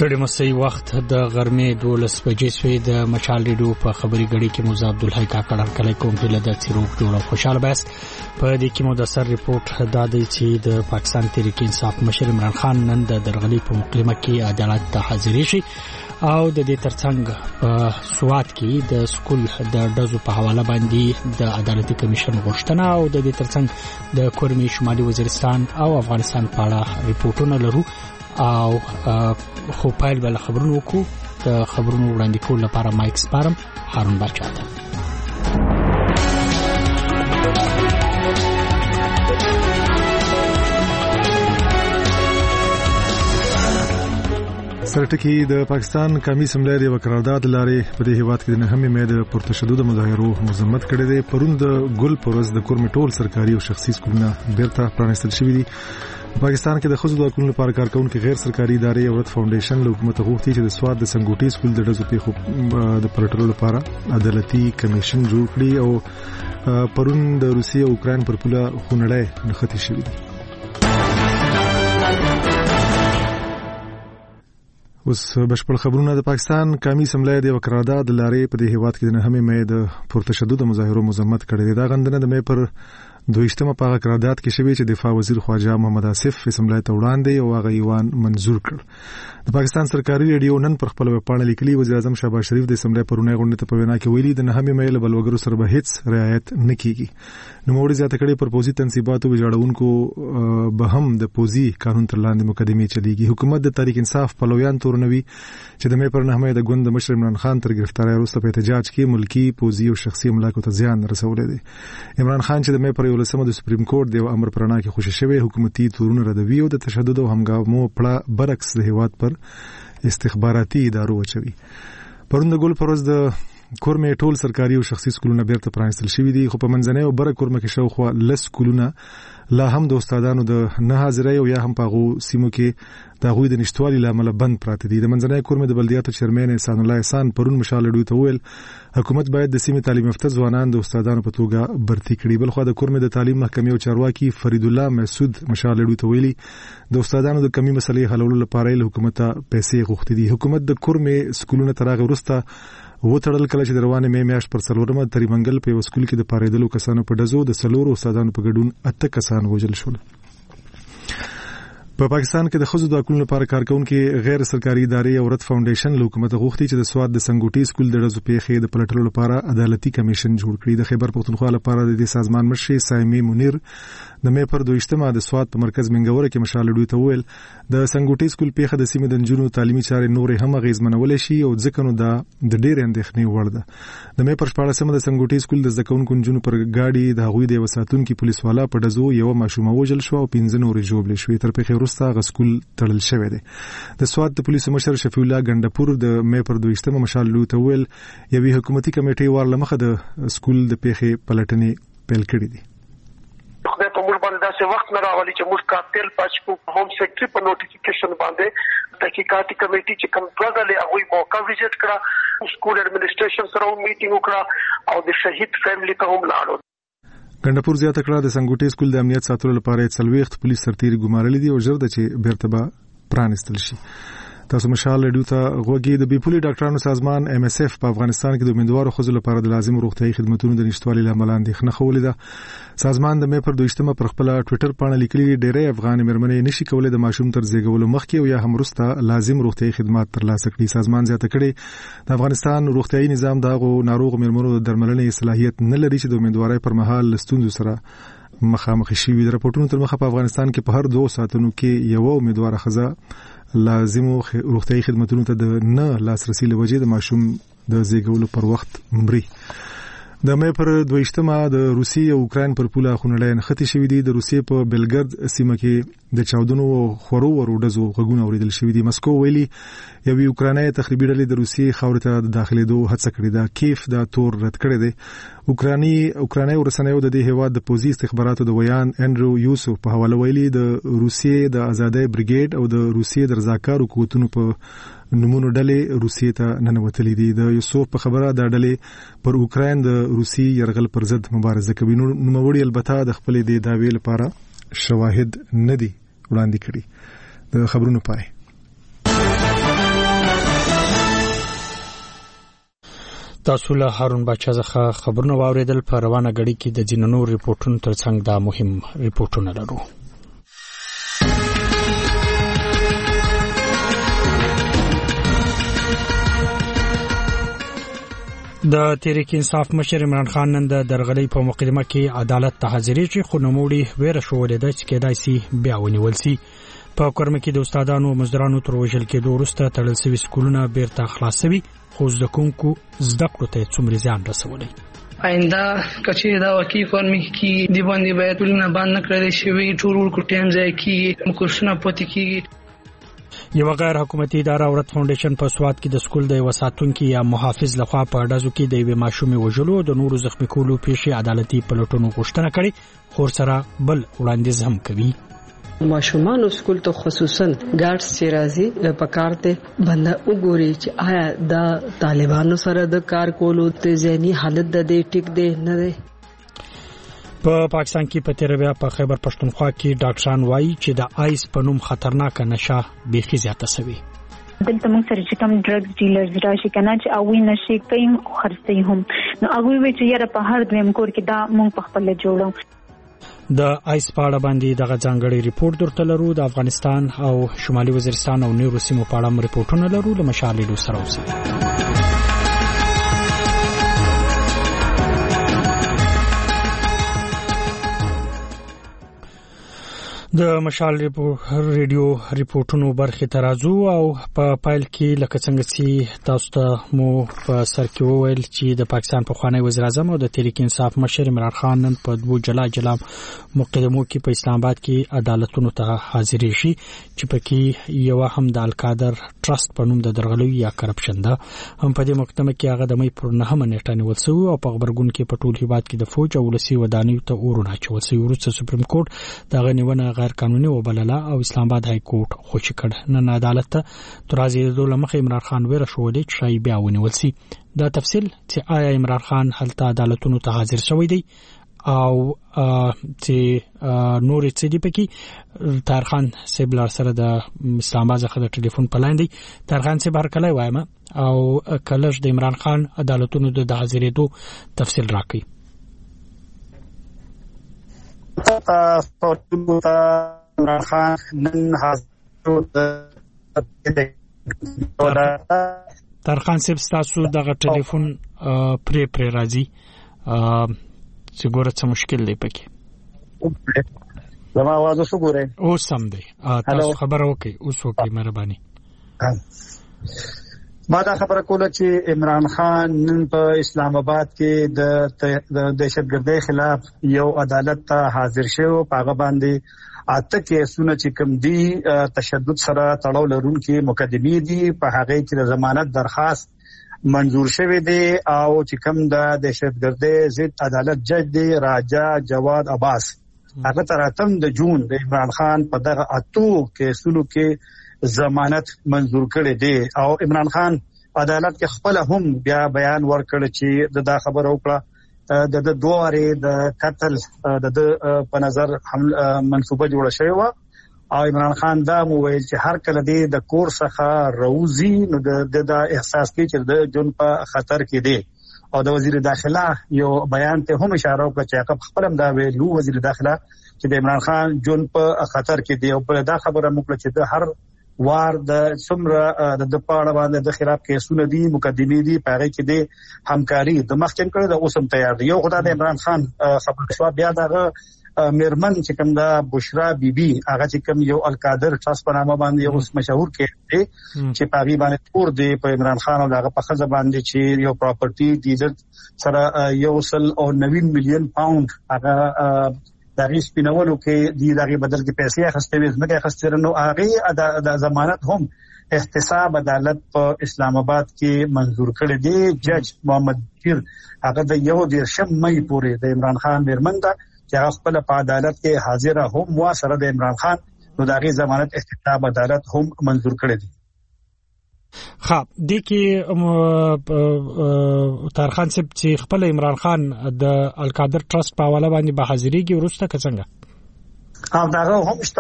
ستړي مسي وخت د غرمې 12 بجې شوې د مشال ریډیو په خبري غړي کې موزه عبدالحی کاکړ کله کوم هله د تیروک جوړه خوشاله بس په دې کې مو د سر ریپورت دادی چې د پاکستان تحریک انصاف مشر عمران خان نن د درغلي په مقدمه کې عدالت ته حاضر شي او د دې ترڅنګ په سوات کې د سکول د دزو په حواله باندې د عدالتي کمیشن غوښتنه او د دې ترڅنګ د کورمي شمالي وزیرستان او افغانستان په اړه ریپورتونه لرو او خو پایل بل خبرونه وکړو د خبرونو وړاندې کول لپاره مایک سپارم هارون بچا ته سرټکی د پاکستان قومي اسمبلی د قرارداد لارې په دې هیواد کې د نهمې مې د پرتشدد مظاهرو مذمت کړي دي پرون د ګل پروز د کورمي ټول سرکاري او شخصي سکولونه بیرته پرانیستل شوي دي پاکستان کې د خصوصي د حکومت لپاره کارکونکو غیر سرکاري ادارې او فاونډیشن له حکومت غوښتي چې د سواد د سنګوټي سکول د دزو په خو د پرټرول لپاره عدالتي کمیشن جوړ کړي او پرون د روسیې او اوکرين پر پوله خونړې نښتې شوې دي اوس بشپړ خبرونه د پاکستان قومي اسمبلی د قرارداد لارې په دې هیواد کې د نهمې مې د پرتشدد مظاهرو مذمت کړي دي دا غندنه د مې پر دویشتمه په قرارداد کې شوی چې دفاع وزیر خواجه محمد آصف اسمبلی ته وړاندې او هغه ایوان منزور کړ د پاکستان سرکاري ریډیو نن پر خپل ویبپاڼه لیکلي وزیر اعظم شهباز شریف د اسمبلی پرونی غونډه ته په وینا کې ویلي د نهمې مې له بلوګرو سره به هیڅ رعایت نه کیږي نو موږ زیاته کړي پر پوزي تنصیباتو وجاړونکو به هم د پوزي قانون تر لاندې مقدمه چلیږي حکومت د تحریک انصاف پلویان تورنوي چې د مې پر نهمې د ګوند مشر عمران خان تر گرفتاری وروسته په احتجاج کې ملکی پوزي او شخصي املاکو ته زیان رسولې دي عمران خان چې د مې پر 11 د سپریم کورټ د امر پرانا کې خوشی شوی حکومتي تورونه ردوي او د تشدد او همګامو پړه برعکس د هیواد پر استخباراتي ادارو وچوي پرون د ګل پروز د کورمه ټول سرکاري او شخصي سکولونه بیرته پرانیستل شوي دي خو په منځنۍ او بره کورمه کې شاوخوا لس سکولونه لا هم د استادانو د نه حاضرۍ او یا هم پاغو سیمو کې د غوي د نشټوالي لامل بند پراته دي د منځنۍ کورمه د بلدیاتو چیرمن احسان الله احسان پرون مشال ډوي ته ویل حکومت باید د سیمې تعلیم یافته ځوانان د استادانو په توګه برتي کړي بل خو د کورمه د تعلیم محکمې او چارواکي فرید الله مسعود مشال ډوي ته ویلي د استادانو د کمی مسلې حلولو لپاره له حکومت پیسې غوښتي دي حکومت د کورمه سکولونو ترغه ورسته وټړل کله چې روانه مې میاشت پر سلورمه تریمنګل په وسکول کې د پاریدلو کسانو په دزو د سلور استادانو په ګډون 8 کسان وژل شول په پاکستان کې د خصوصي د حکومت لپاره کارکونکو غیر سرکاري ادارې او رد فاونډیشن له حکومت غوښتي چې د سواد د سنګوټي سکول د دزو په خې د پلټلو لپاره عدالتي کمیشن جوړ کړي د خیبر پختونخوا لپاره د دې سازمان مشر سایمي منیر د مې پر دویشتمه د سواد په مرکز منګوره کې مشال ډوي ته ویل د سنګوټي سکول په خې د سیمې د جنونو تعلیمي چارې نور هم غیزمنول شي او ځکه نو د ډېر اندېښنې وړ ده د مې پر 14مه د سنګوټي سکول د ځکهونکو جنونو پر گاډي د غوي د وساتونکو پولیس والا په دزو یو ماشوم وژل شو او 15 نور جوړل شو تر په خیرسته غ سکول تړل شوی دی د سواد د پولیسو مشر شفیع الله ګندپور د مې پر 22مه مشال ډوي ته ویل یوې حکومتي کمیټې ورلمخه د سکول د پیخې پلټنې پیل کړې دي خدای په موږ باندې داسې وخت نه راغلی چې موږ کارتل پچکو هوم سیکرټري په نوټیفیکیشن باندې تحقیقاتي کمیټې چې کوم ډغلې هغه موقع وزټ کړه سکول اډمنسټریشن سره میټینګ وکړه او د شهید فیملی ته هم لاړو ګندپور زیاته کړه د سنګوټي سکول د امنیت ساتلو لپاره 40 پولیس سرتیري ګمارل دي او ژر د چې بیرته پرانستل شي تاسو مشال ډیو ته غوږی د بیپولي ډاکټرانو سازمان ام اس اف په افغانستان کې د امیدوارو خزو لپاره د لازم روغتيایي خدماتو د نشټوالي لامل اندېښنه خولې ده سازمان د مې پر 22مه پر خپل ټوئیټر باندې لیکلي ډېرې افغان مرمنې نشي کولای د ماشوم تر زیږولو مخکې او یا هم وروسته لازم روغتيایي خدمات ترلاسه کړي سازمان زیاته کړي د افغانستان روغتيایي نظام دغه ناروغ مرمنو د درملنې صلاحیت نه لري چې د امیدوارۍ پر مهال لستونزو سره مخامخ شي د راپورټونو تر مخه په افغانستان کې په هر 2 ساعتونو کې یو امیدوار خزه لازمو روغتيایي خدماتو ته د نه لاسرسي لوجې د ماشوم د زیږولو پر وخت مري د مې پر 22مه د روسیې او اوکرين پر پوله خونړې نښتې شوې دي د روسیې په بلګرد سیمه کې د چاودنو خورو ورودزو غږونه اوریدل شوې دي مسکو ویلي یو اوکراني تخریبي ډلې د روسیې خاور ته د داخليدو هڅه کړې ده کیف دا تور رد کړی دی اوکراني ورسنیو د دې هواد د پوزي استخباراتو د ویان انډرو یوسف په حواله ویلي د روسیې د آزادۍ بریګیډ او د روسیې د رضاکارو قوتونو په نمونه ډلې روسیې ته ننوتلې دي د یوسف په خبره د ډلې پر اوکرين د روسي يرغل پر ضد مبارزه کوي نو نوموړي البته د خپل د داوی لپاره شواهد ندي وړاندې کړي د خبرونو پای تاسو له هارون بچا څخه خبرونه واوریدل. په روانه غړي کې د جنونو ریپورتونو ترڅنګ دا مهم ریپورتونه لرو. د تحریک انصاف مشر عمران خان نن د درغلي په مقدمه کې عدالت ته حاضرې چې خو نوموړي ویره شولې د چې کېدای سي بیا ونیول سي. په کورم کې د استادانو او مزدورانو تر وژل کېدو وروسته تړل شوي سکولونه بیرته خلاصوي، خو زده کوونکو زده کړو ته څومره زیان رسولی. آینده کچې دا واقعي کورم کې دی باندې باید ولونه باندې کړی شي، ټول کو ټیم ځای کې کورسونه پاتې کیږي. یو غیر حکومتي اداره اورت فاونډیشن په سواد کې د سکول د وساتونکو یا محافظ لخوا په ډازو کې د یوې ماشومې وژلو د نورو زخمی کولو پیښې عدالتي پلټونو غوښتنه کړې، خو سره بل وړاندیز هم کوي. ماشومان سکول ته خصوصا ګارډز چې راځي په کار ته بنده وګوري چې آیا د طالبانو سره د کار کولو ته ذهني حالت د دې ټیک دی نه دی. په پاکستان کې په تیربیا په خیبر پښتونخوا کې ډاکټران وایي چې د آیس په نوم خطرناک نشه بیخي زیاته شوی. دلته موږ سره چې کوم ډرګز ډیلرز راشي کنه چې اوی نشي کوي خرڅي هم نو هغه وی چې یاره په هر دویم کور کې دا موږ په خپل جوړو. د آیس پاړه باندې دغه ځانګړي ریپورت درته لرو. د افغانستان او شمالي وزیرستان او نورو سیمو په اړه ریپورتونه لرو. له مشالې سره اوسئ. د مشال ریډیو ریپورتونو برخه ترازو او په پایل کې لکه څنګه چې تاسو ته مو په سر کې وویل چې د پاکستان په خوانی وزیر اعظم او د تحریک انصاف مشر عمران خان نن په دوه جلا مقدمو کې په اسلام آباد کې عدالتونو ته حاضر شي چې پکې یو هم د القادر ټرست په نوم د درغلي یا کرپشن ده. هم په دې مقدمه کې هغه د مې پر 9 نیټه نیول شو او په خبرګون کې په ټول هیواد کې د فوج او ولسی ودانیو ته اورونه چول شي. ورته سپریم کورټ دغه نیونه غیر قانوني وبلله او اسلام آباد های کورټ خوشی کړ. نن عدالت ته ترازی د مخ عمران خان ویره شولې چې شای بیا ونیول سي. دا تفصیل چې آیا عمران خان هلته عدالتونو ته حاضر شوی دی او چې نور څه دی پکې. طاهر خان سیبلار سره د اسلام آباد څخه د ټلیفون په لاندې. طاهر خان سیبار کله وایم او کلش د عمران خان عدالتونو د حاضرېدو تفصیل راکړي. عمران خان نن حاضر طاهر خان صاحب تاسو دغه ټلیفون پری راځي چې ګوره څه مشکل دی پکې. زما आवाज اوس ګوره او سم دی. تاسو خبر وکي اوس وکي مهرباني. ما دا خبره کوله چې عمران خان نن په اسلام آباد کې د دهشتګردۍ خلاف یو عدالت ته حاضر شو. په هغه باندې اته کیسونه چې کوم دي تشدد سره تړاو لرونکي مقدمې دي. په هغه کې د ضمانت درخواست منظور شوی دی او چې کوم د دهشتګردۍ ضد عدالت جج دی راجا جواد عباس هغه تر 8 د جون د عمران خان په دغه اتو کیسونو کې ضمانت منظور کړی دی او عمران خان عدالت کې خپل هم بیا بیان ورکړ چې دا خبره وکړه د دواره د قتل د په نظر منصوبه جوړه شوی و او عمران خان دا وویل چې هر کله د کور څخه روزي نو د احساس کې چې د جون په خطر کې دی او د وزیر داخله یو بیان ته هم اشاره وکړه چې هغه خپل هم دا ویلو وزیر داخله چې د عمران خان جون په خطر کې دی او په دا خبره موکړه چې د هر وار د څومره د پاړه باندې د خلاف کیسونه دي مقدمې دي پاره کې دي همکاري د مخکې کړه د اوسم تیار دی. یو خدای د عمران خان خبر شو بیا دغه میرمن چې کوم دا بشرا بیبي هغه چې کوم یو القادر ټرست په نامه باندې یو مشهور کې دی چې پاغي باندې تور دی په عمران خان او دغه په خزه باندې چې یو پراپرټي ډیلر سره یو سل او 90 مليون پاوند هغه دغه سپینولو کې دی دغه بدل کې پیسې اخستې وې زمکه اخستې نو هغه د ضمانت هم احتساب عدالت په اسلام آباد کې منظور کړی دی. جج محمد پیر هغه د یو د شمې پورې د عمران خان میرمن دا چې خپل په عدالت کې حاضر هم وا سره د عمران خان نو دغه ضمانت احتساب عدالت هم منظور کړی دی. خب د کې طاهر خان صاحب چې خپل عمران خان د القادر ټرست په حواله باندې به حاضرېږي ورسته څنګه او داغه هم شته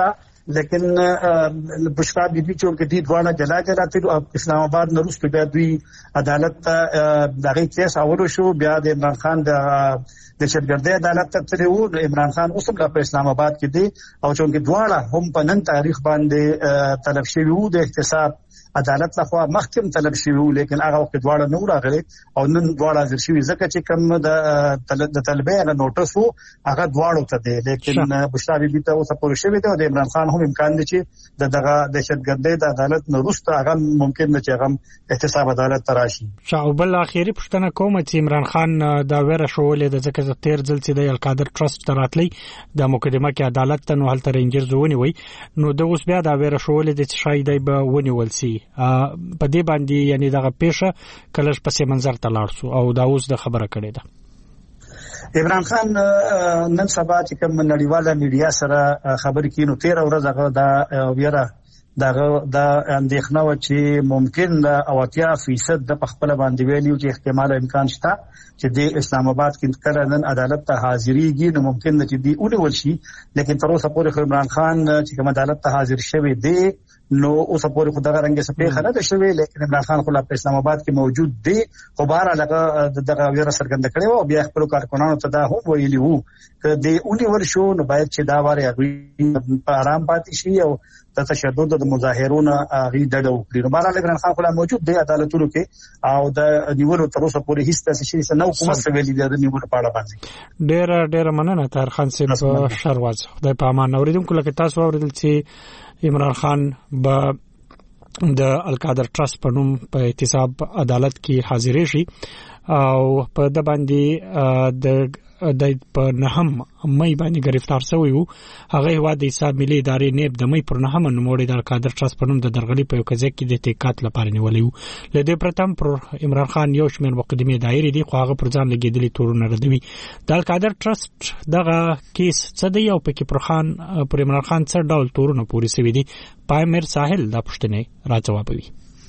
لیکن بشرا بیبي چې ورته دي دوانه جلا تیر اسلام آباد نه روسته بیا دوی عدالت دغه کیس اورو شو بیا د عمران خان د دهشتګردۍ عدالت ته تلو عمران خان اوس هم په اسلام آباد کې دي او چې دواړه هم په نن تاریخ باندې طلب شوی وو د احتساب عدالت لخوا محکم طلب شوی وو لیکن هغه وخت دواړه نو راغلي او نن دواړه حاضر شوی ځکه چې کوم د طلبې له نوټس وو هغه دواړو ته دی لیکن بشرا بیبي ته اوس پوره شوی دی او د عمران خان هم امکان دی چې دغه دهشتګردۍ د عدالت نه وروسته هغه ممکن نه چې هغه احتساب عدالت تراشي. شعبل اخیری پښتنه کوم چې عمران خان دا ویره شوولې د ځکه تیر ځل چې د القادر ټرست تراتلی د مقدمه کې عدالت ته نو هلته رینجرز ونیوي نو د اوس بیا دا ویره شوولې د شاید به ونیول سي په دې باندې یعنی دغه پیښه کله پسې منظر ته لاړ شو او دا اوس د خبره کړې ده. عمران خان نن سبا چې کوم نړیواله میډیا سره خبرې کینو 13 ورځې هغه دا ویره دا اندېښنه و چې ممکن د 80% د خپل باندې ویلیو چې احتمال امکان شته چې د اسلام آباد کې کله نن عدالت ته حاضرېږي نو ممکن نه چې دی اونول شي لیکن تر اوسه پورې عمران خان چې کوم عدالت ته حاضر شوی دی نو اوس پورې خدای رنګ څخه خنه ده شوی لیکن عمران خان خو په اسلام آباد کې موجود دی خو بهر علاقه دغه ویره سرګند کړي او بیا خپل کارکونانو ته دا هم ویلی وو چې د اونول شو نو باید چې دا واره په آرام پاتې شي او د تشدد د مظاهرونو غي ډډه وکړي نو بهر عمران خان خو موجود دی عدالتونو کې او د نیولو تر اوسه پورې هیڅ څه شي نه حکومت ویلي دی د نیولو په اړه باندې ډېر مننه طاهر خان صاحب شرواز خدای په امان اوریدونکو لکه تاسو اوریدل چې عمران خان به د القادر ټرست په نوم په احتساب عدالت کې حاضر شي او په د باندې د په نهم مې باندې گرفتار شوی وو هغه هوا د حساب ملي ادارې نیب د مې پر نهم نوموړي د القادر ټرست په نوم د درغلي په یو کځ کې د تحقیقات لپاره نیولې وو لدې پرتم پر عمران خان یو شمېر مقدمه دایره دي خو هغه پر ځان لګیدلې تورونه ردوي د القادر ټرست دغه کیس څه دی او پر عمران خان څه ډول تورونه پوری شوی دي پایمر ساحل دا پښتنه راځوابوي.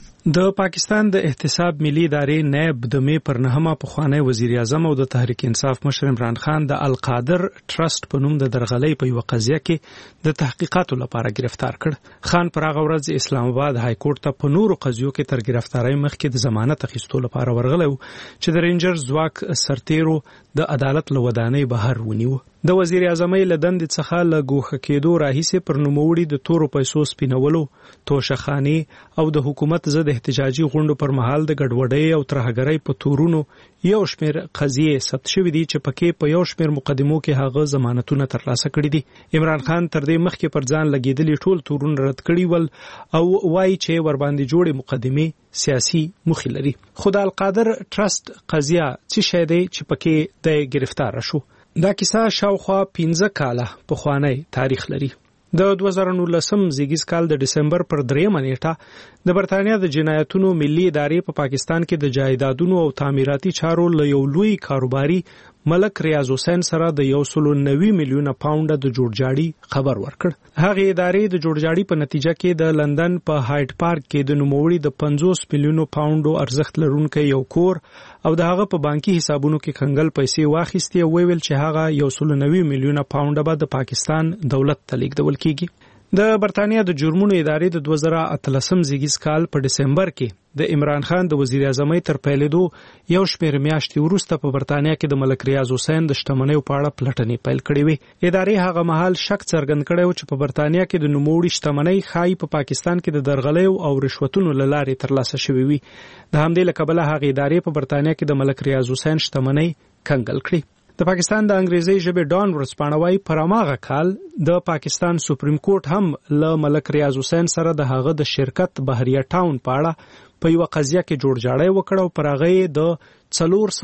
د پاکستان د احتساب ملي ادارې نیب د مې پر نهمه پخوانی وزیر اعظم او د تحریک انصاف مشر عمران خان د القادر ټرست په نوم د درغلۍ په یو قضیه کې د تحقیقاتو لپاره گرفتار کړ. خان پر هغه ورځ اسلام آباد های کورټ ته په نورو قضیو کې تر گرفتارۍ مخکې د ضمانت اخیستو لپاره ورغلی و چې د رینجرز ځواک سرتیرو د عدالت له ودانۍ بهر ونیو. د وزیر اعظم له دندې څخه له ګوښه کېدو راهیسې پر نوموړي د تورو پیسو سپینولو توشخاني او د حکومت ضد احتجاجي غونډو پر مهال د ګډوډۍ او ترهګرۍ په تورونو یو شمېر قضیې ثبت شوې دي چې پکې په یو شمېر مقدمو کې هغه ضمانتونه ترلاسه کړي دي. عمران خان تر دې مخکې پر ځان لګېدلي ټول تورونه رد کړي ول او وایي چې ورباندې جوړې مقدمې سیاسي موخې لري. خو د القادر ټرست قضیه څه شی دی چې پکې د گرفتار شو؟ دا کیسه شاوخوا 15 کاله پخوانی تاریخ لري. د 2019 زیږیز کال د ډسمبر پر 3 نیټه د برتانیا د جنایتونو ملي ادارې په پاکستان کې د جایدادونو او تعمیراتي چارو له یو لوی کاروباري ملک ریاض حسین سره د 190 میلیونه پاونډ د جوړجاړي خبر ورکړ. هغه ادارې د جوړجاړي په نتیجه کې د لندن په هایټ پارک کې د نوموړي د 50 میلیونو پاونډو ارزښت لرونکي یو کور او د هغه په بانکي حسابونو کې کنګل پیسې واخیستې او ویل چې هغه 190 میلیونه پاونډ به د پاکستان دولت ته لیږدول کیږي. د برتانیا د جرمونو ادارې د 2013 زیږیز کال په ډسمبر کې د عمران خان د وزیر اعظم تر پیلېدو یو شمېر میاشتې وروسته په برتانیا کې د ملک ریاض حسین د شتمنۍ په اړه پلټنې پیل کړې وې. ادارې هغه مهال شک څرګند کړی و چې په برتانیا کې د نوموړي شتمنۍ ښایي په پاکستان کې د درغلیو او رشوتونو له لارې ترلاسه شوې وي. د همدې له کبله هغه ادارې په برتانیا کې د ملک ریاض حسین شتمنۍ کنګل کړې. د پاکستان د انګریزي ژبې ډان ورځپاڼه پر هغه کال د پاکستان سپریم کورټ هم له ملک ریاض حسین سره د هغه د شرکت بحریه ټاون په اړه په یو قضیه کې جوړجاړی وکړ او پر هغه د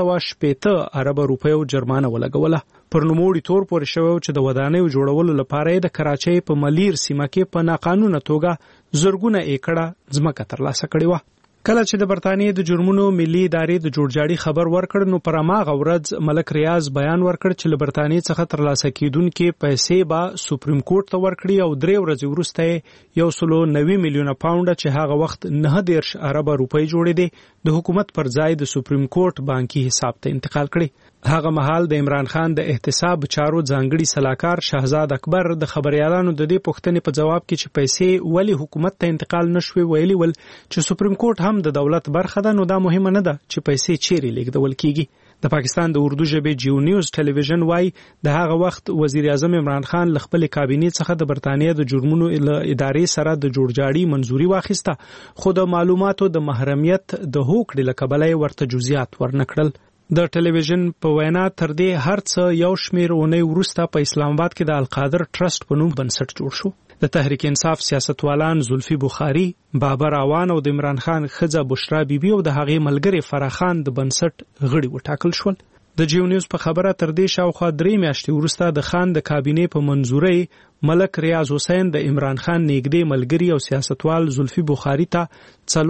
480 ارب روپیو جرمانه ولګوله. پر نوموړي تور پورې شوی چې د ودانیو جوړولو لپاره د کراچۍ په ملیر سیمه کې په ناقانونه توګه زرګونه ایکړه ځمکه ترلاسه کړې وه. کله چې د برتانیې د جرمونو ملي ادارې د جوړجاړي خبر ورکړ نو پر هغه ورځ ملک ریاض بیان ورکړ چې له برتانیې څخه ترلاسه کیدونکې پیسې به سپریم کورټ ته ورکړي او 3 ورځې وروسته 190 میلیونه پاونډ چې هغه وخت 9 ارب روپۍ جوړې دي د حکومت پر ځای د سپریم کورټ بانکي حساب ته انتقال کړي. هغه مهال د عمران خان د احتساب چارو ځانګړي سلاکار شهزاد اکبر د خبريالانو د دې پوښتنې په جواب کې چې پیسې ولی حکومت ته انتقال نشوي ویلي ول چې سپریم کورټ هم د دولت برخه ده، نو دا مهمه نه ده چې پیسې چیرې لیږدول کیږي. د پاکستان د اردو ژبې جیو نیوز ټلویزیون وای د هغه وخت وزیر اعظم عمران خان ل خپل کابینې څخه د برتانیې د جرمونو ادارې سره د جوړجاړي منزوري واخیسته، خو د معلوماتو د محرمیت د هوکړې له کبله ورته جزئیات ورنکړل. د ټلویزیون په وینا تر دې هر څه یو شمیر اونۍ وروسته په اسلام آباد کې د القادر ټرست په نوم بنسټ جوړ شو. د تحریک انصاف سیاستوالان زلفی بخاری، بابر اعوان او د عمران خان خزه بشرا بیبي او د هغې ملګری فرح خان د بنسټ غړي وټاکل شول. د جیو نیوز په خبره تر دې شاوخوا 3 میاشتې وروسته د خان د کابینې په منزورۍ ملک ریاض حسین د عمران خان نږدې ملګری او سیاستوال زلفی بخاری ته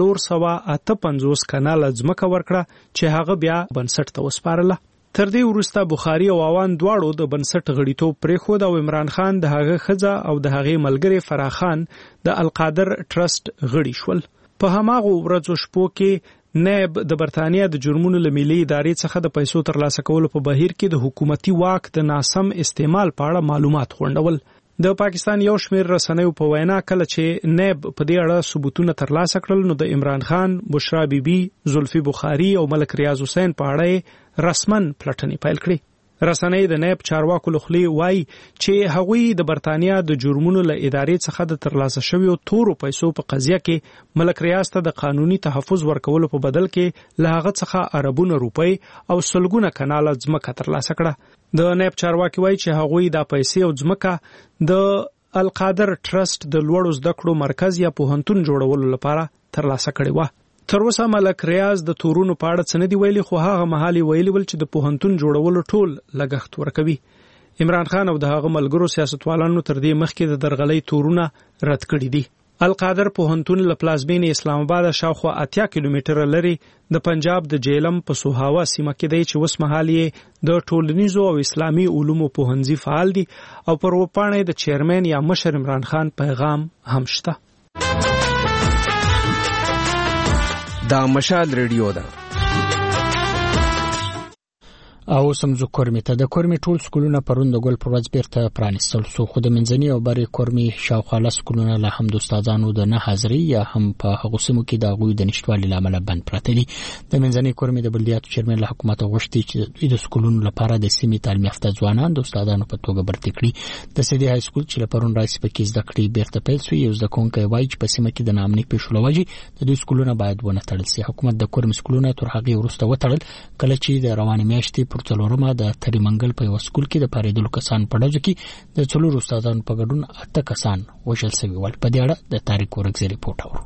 458 کناله ځمکه ورکړه چې هغه بیا بنسټ ته وسپارله. تر دې وروسته بخاری او اعوان دواړو د بنسټ غړیتوب پرېښود او عمران خان د هغه خزه او د هغې ملګری فرح خان د القادر ټرست غړي شول. په هماغه ورځو شپو کې نائب د برتانیې د جرمونو له ملي ادارې څخه د پیسو ترلاسه کولو په بهیر کې د حکومتي واک د ناسم استعمال په اړه معلومات غونډول. د پاکستان یو شمیر رسنیو په وینا کله چې نائب په دې اړه ثبوتونه ترلاسه کړل، نو د عمران خان، بشرا بیبي، زلفی بخاری او ملک ریاض حسین په اړه رسمن پلټنې پیل کړې. رسنۍ د نائب چارواکو لخوا وایي چې هغوی د برتانیې د جرمونو له ادارې څخه د ترلاسه شویو تورو پیسو په قضیه کې ملک ریاض ته د قانوني تحفظ ورکولو په بدل کې له هغه څخه اربونه روپۍ او سلګونه کناله ځمکه ترلاسه کړه. د نائب چارواکي وایي چې هغوی دا پیسې او ځمکه د القادر ټرست د لوړو زده کړو مرکز یا پوهنتون جوړولو لپاره ترلاسه کړې وه. تر اوسه ملک ریاض د تورونو په اړه څه نه دی ویلي، خو هغه مهال ویلي ول چې د پوهنتون جوړولو ټول لګښت ورکوي. عمران خان او د هغه ملګرو سیاستوالانو تر دې مخکې د درغلۍ تورونه رد کړي دي. القادر پوهنتون له پلازمینې اسلام آباد شاوخوا 80 کیلومتره لري د پنجاب د جیلم په سوهاوا سیمه کې دی چې اوس مهال یې د ټولنیزو او اسلامي علومو پوهنځي فعال دي او پر وپاڼې د چیرمن یا مشر عمران خان پیغام هم شته. دا مشال ریډیو ده. او سمزو کورمی ته د کورمی ټول سکولونه پرون د ګل پر ورځ بیرته پرانیستل سو، خو د منځني او بری کورمی شاوخوا له سکولونه له هم د استادانو د نه حاضرۍ یا هم په هغو سیمو کې د هغوی د نشټوالي له امله بند پراته دي. د منځني کورمی د بلدیاتو چیرمن له حکومت غوښتي چې دوی د سکولونو لپاره د سیمې تعلیم یافته ځوانان د استادانو په توګه برتي کړي. د سیدي های سکول چې پرون راځي پکې زده کړې بیرته پیل شو، یو زده کوونکی وایي چې په سیمه کې د نامني پیښو لوجې د دوی سکولونه باید ونه تړل شي. حکومت د کورمی سکولونه تر هغه وروسته وتړل کله چې د روانې میاشتې پر څلورمه د تریمنګل په یو سکول کې د پاریدلو کسان په ډزو کې د 4 استادانو په ګډون 8 کسان وژل شوي ول. په دې اړه د تاریخ ورغزي ریپورت اورو.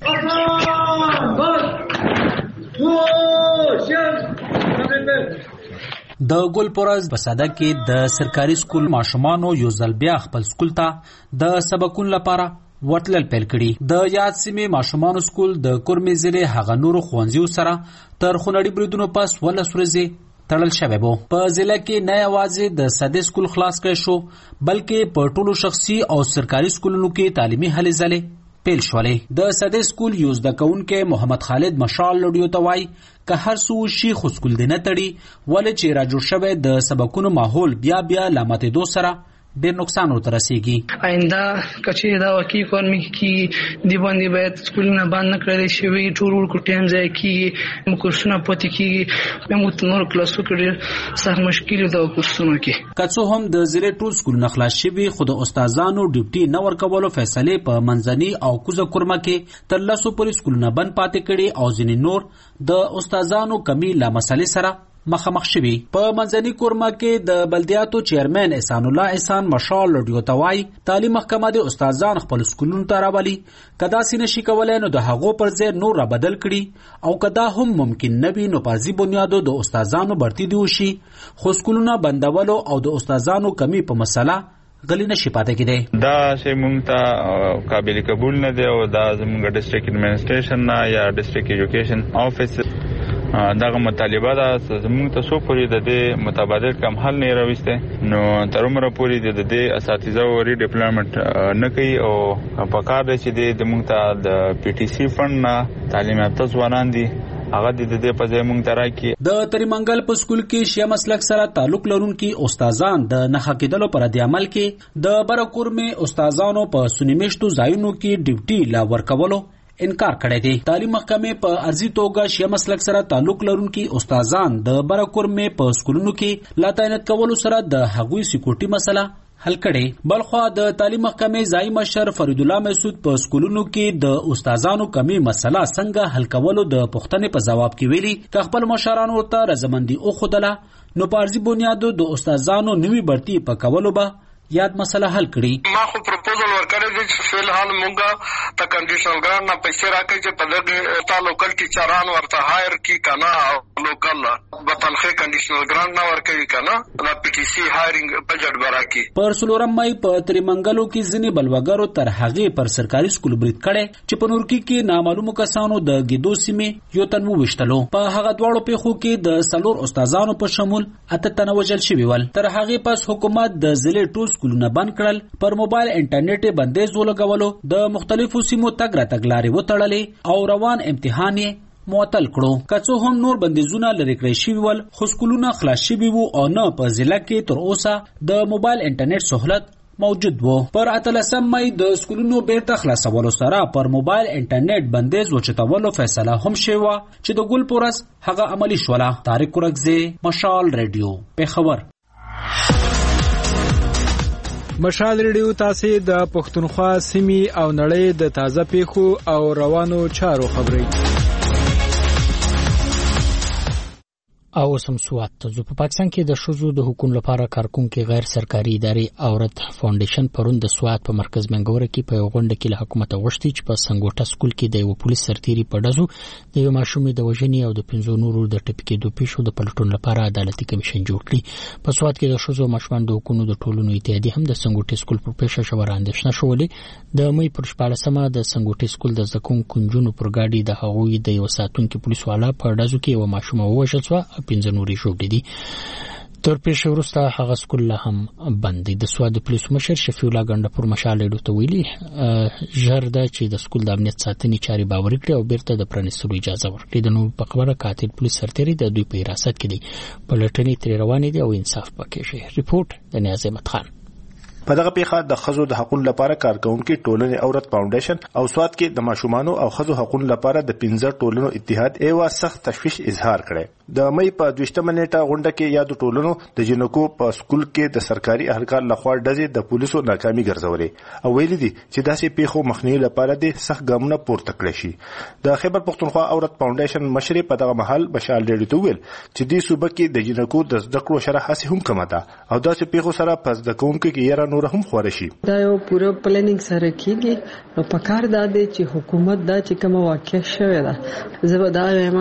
د ګل پرز په ساده کې د سرکاري سکول ماشومانو یو ځل بیا خپل سکول ته د سبقون لپاره ورتلل پیل کړي. د یاد سیمې ماشومانو سکول د کورمی ضلع هغه نورو ښوونځیو سره تر خونړي بریدونو پس 12 ورځې تړل شوی وو. په ضلع کې نه یوازې د ساده سکول خلاص کړی شو، بلکې په ټولو شخصي او سرکاري سکولونو کې تعلیمي هلې ځلې پیل شولې. د ساده سکول یو زده کوونکی محمد خالد مشال لوډیو ته وایي که هر څه شي خو سکول دې نه تړي، ولې چې را جوړ شوی د سبقونو ماحول بیا لا ماتېدو سره ډېر نقصان ورته رسیږي. آینده کچې دا واقعي کورمی کې دی باندې باید سکولونه بند نه کړل شي، ټول ورکو ټایم ځای کې کورسونه پاتې کیږي، موږ نور کلاسو کې سخت مشکل ده کورسونه کې. که څه هم د ضلع ټول سکولونه خلاص شوي، خو د استادانو ډیوټي نه ورکولو فیصلې په منځني او کوزه کورمه کې تر 10 پورې سکولونه بند پاتې کړي او ځینې نور د استادانو کمی له مسلې سره مخامخ شوي. په منځني کورمه کې د بلدیاتو چیرمن احسان الله احسان مشال لوډیو ته وایي تعلیم محکمه د استادان خپل سکولونو ته راولي، که داسې نشي کولی نو د هغو پر ځای نور را بدل کړي، او که دا هم ممکن نه وي نو په ارضي بنیادو د استادانو برتي دي وشي، خو سکولونه بندولو او د استادانو کمی په مسله غلی نشي پاتې کېدی. دا چې موږ ته قابل قبول نه دی او دا زموږ ډیسټریکټ ایڈمنسټریشن نه یا ډیسټریکټ ایجوکیشن افیس دغه مطالبه ده زموږ ته څو پورې د دې متبادل کم حل نه راوسته، نو تر عمره پورې د دې اساتذه او ری ډیپلویمنټ نه کوي او په کار دی چې د موږ ته د پی ټی سی فند نه تعلیم یافته ځوانان دي هغه د دې په ځای مونږ ترا کې د تریمنګل په سکول کې شیعه مسلک سره تعلق لرونکي استادان د نخښه کېدلو پر د عمل کې د برکورمې استادانو په سنیمشتو ځایونو کې ډیوټي لا ورکولو انکار کړی دی. تعلیم محکمې په ارضی توګه شیعه مسلک سره تعلق لرونکي استادان د برکورمې په سکولونو کې لا تعینات کولو سره د هغوی سکیورټي مسله حل کړي. بلخوا د تعلیم محکمې ځای مشر فرید الله مسعود په سکولونو کې د استادانو کمی مسله څنګه حل کولو د پوښتنې په جواب کې ویلي چې خپل مشرانو ته رضامندي او خدله نو په ارضی بنیادو د استادانو نوي برتی په کولو به یاد مسله حل کړي. ما خو پروپوزل ورکړی دی چې فل حال مونږه ته کنډیشنل ګرانټ نه پیسې راکړي چې په دغه تا لوکل ټیچران ورته هایر کی کنه لوکل به تنخې کنډیشنل ګرانټ نه ورکوي کنه دا پی ټی سی هایرینګ بجټ براکي. پر سلورم مای په تریمنګلو کې ځینې بلوګرو تر هغې پر سرکاري سکول برید کړي چې په نورکی کې نامعلومو کسانو د ګیدو سیمې یو تن وویشتلو. په هغه دواړو پیښو کې د سلور استادانو په شمول 8 تنه وژل شوي ول. تر هغې پس حکومت د ضلع ټول سکولونه بند کړل. پر موبایل انټرنیټ بندیز ولګولو، د مختلفو سیمو تګ را تګ لارې وتړلې او روان امتحان یې معطل کړو. که څه هم نور بندیزونه لرې کړی شوي ول خو سکولونه خلاص شوي وو او نه په ضلع کې تر اوسه د موبایل انټرنیټ سہولت موجود وو. پر 18 مای د سکولونو بیرته خلاصولو سره پر موبایل انټرنیټ بندیز وچتولو فیصله هم شوه چې د ګل پورس هغه عملی شوله. طارق ورکزی، مشال ریډیو، پیښور. مشال ریډیو تاسو د پښتونخوا سیمې او نړۍ د تازه پیښو او روانو چارو خبري او سم سوات ته په پاکستان کې د شوزو د حقوقو لپاره کارکونکو غیر سرکاري ادارې اورت فاونډیشن پرون د سوات په مرکز منګور کې په غونډه کې له حکومت غوښتي چې په سنگوټه سکول کې د یو پولیس سرتیري په دزو د یو ماشومې د وژنې او د 15 نورو د ټپکېدو پیښو د پلټون لپاره عدالتي کمیشن جوړ کړي. په سوات کې د شوزو ماشومان د حقوقو د ټولنو اتحادیه هم د سنگوټه سکول په پیښه شوره اندېښنه شولې. د مې پر 14مه د سنگوټه سکول د زکون کنجونو پر گاډي د هغوی د یو ساتونکو پولیس والا په دزو کې یو ماشوم وژل شو، 15 نوري شوړي دي. تر پیښې وروسته هغه سکول له هم بند دی. د سواد پولیس مشر شفیع الله ګندپور مشال ریډیو ته ویلي ژر ده چې د سکول د امنیت ساتنې چارې باوري کړي او بیرته د پرانیستلو اجازه ورکړي. د نو په خبره قاتل پولیس سرتیري د دوی په حراست کې دی. پلټنې ترې روانې دي او انصاف پکې شي. ریپورت د نیاز احمد خان. په دغه پیښه د خزو د حقوقو لپاره کارکونکو ټولنې اورت فاونډیشن او سواد کې د ماشومانو او خزو حقوقو لپاره د 15 ټولنو اتحاد ایوا سخت تشویش اظهار کړي. د مې په 20مه نیټه غونډه کې یاد ټولنو د جنکو په سکول کې د سرکاري اهلکار لخوا ډزې د پولیسو ناکامي ګرځولې او ویل دي چې داسې پیښو مخنیوي لپاره د سخت ګامونه پورته کړي شي. د خیبر پښتونخوا اورت فاونډیشن مشر په دغه محل بشال ډېډ ته ویل چې د صوبه کې د جنکو د زده کړو شرح هڅه هم کمه ده او داسې پیښو سره پس د کوونکو کې یاره نور هم خور شي. دا یو پوره پلانینګ سره کیږي نو پکار دا دی چې حکومت دا چې کوم واقع شوی ده زبدا وایم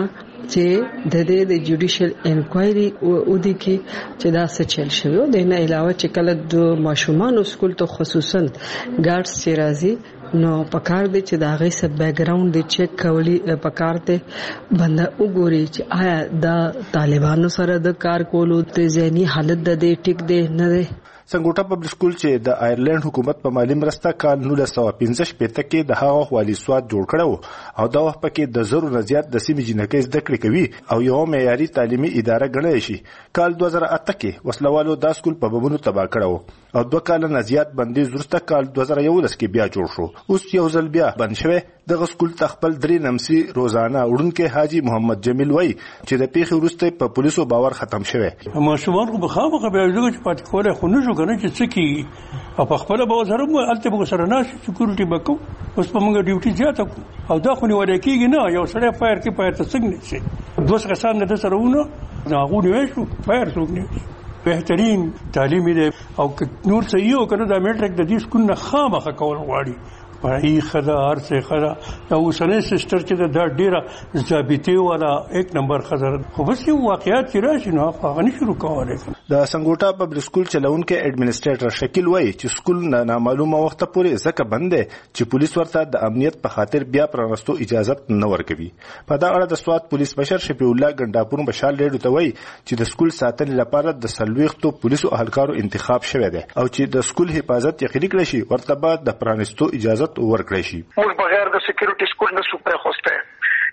چې د دې د جوډیشل انکوایري او د کی چې دا څه چل شوی د نه علاوه چې کله د ماشومان سکول ته خصوصا ګارډز چې راځي نو پکار دی چې دا غي سب بیک گراوند دی چیک کولی پکار ته بنده وګوري چې آیا د طالبانو سره د کار کولو ته ذهني حالت د دې ټیک دی نه دی. سنگوټه پبلک سکول چې د آیرلند حکومت په مالی مرسته کال 1915 کې د هغه والي سواد جوړ کړو او دا وخت پکې د زرو نه زیات د سیمې جنکې زده کړې کوي او یو معیاري تعلیمي اداره ګڼل شي. کال 2008 کې وسلوالو دا سکول په بمونو تباہ کړو او 2 کال نه زیات بندیز وروسته کال 2011 کې بیا جوړ شو. اوس یو ځل بیا بند شوی. دغه سکول تخپل درې نمسي روزانه وړونکو حاجی محمد جمیل وای چې د پیښې وروسته په پولیسو باور ختم شوی. ماشومان خو بخامه بیا دغه پاتې کوله خو نه شو کنه چې څه کی او په خپل به سره مو الته به سره نه سکیورټي بکو اوس په موږ ډیوټي زیاته کو او دا خو نه ورې کیږي نه یو سره فایر کې پای ته څنګه شي 2 کسان د سره ونه دا غو نه شو فایر څوک نه بهترین تعلیم دی او نور څه یو کنه د میټریک د دې سکول نه خامخه کول غواړي پای خدا ارسه خدا دا اوسنه سسټر چې دا ډیره ضابطه ولا 1 نمبر خزر خو بس یو واقعیت چې راشي نو هغه نه شروع کوله. د سنگوټه پبلک سکول چلونکو ایڈمنسټریټر شکیل وای چې سکول نه معلومه وخت پورې ځکه بند دي چې پولیس ورته د امنیت په خاطر بیا پرانستو اجازه نه ورکوي. په دا اړه د سواد پولیس مشر شفیع الله ګنداپور بشال ډېډو ته وای چې د سکول ساتنې لپاره د سلويختو پولیسو اهلکارو انتخاب شوی دی او چې د سکول حفاظت یقیني کړی شي ورته بعد د پرانستو اجازه ورکړی شي. موږ بغیر د سکیورټي سکول نه سو پرې خوسته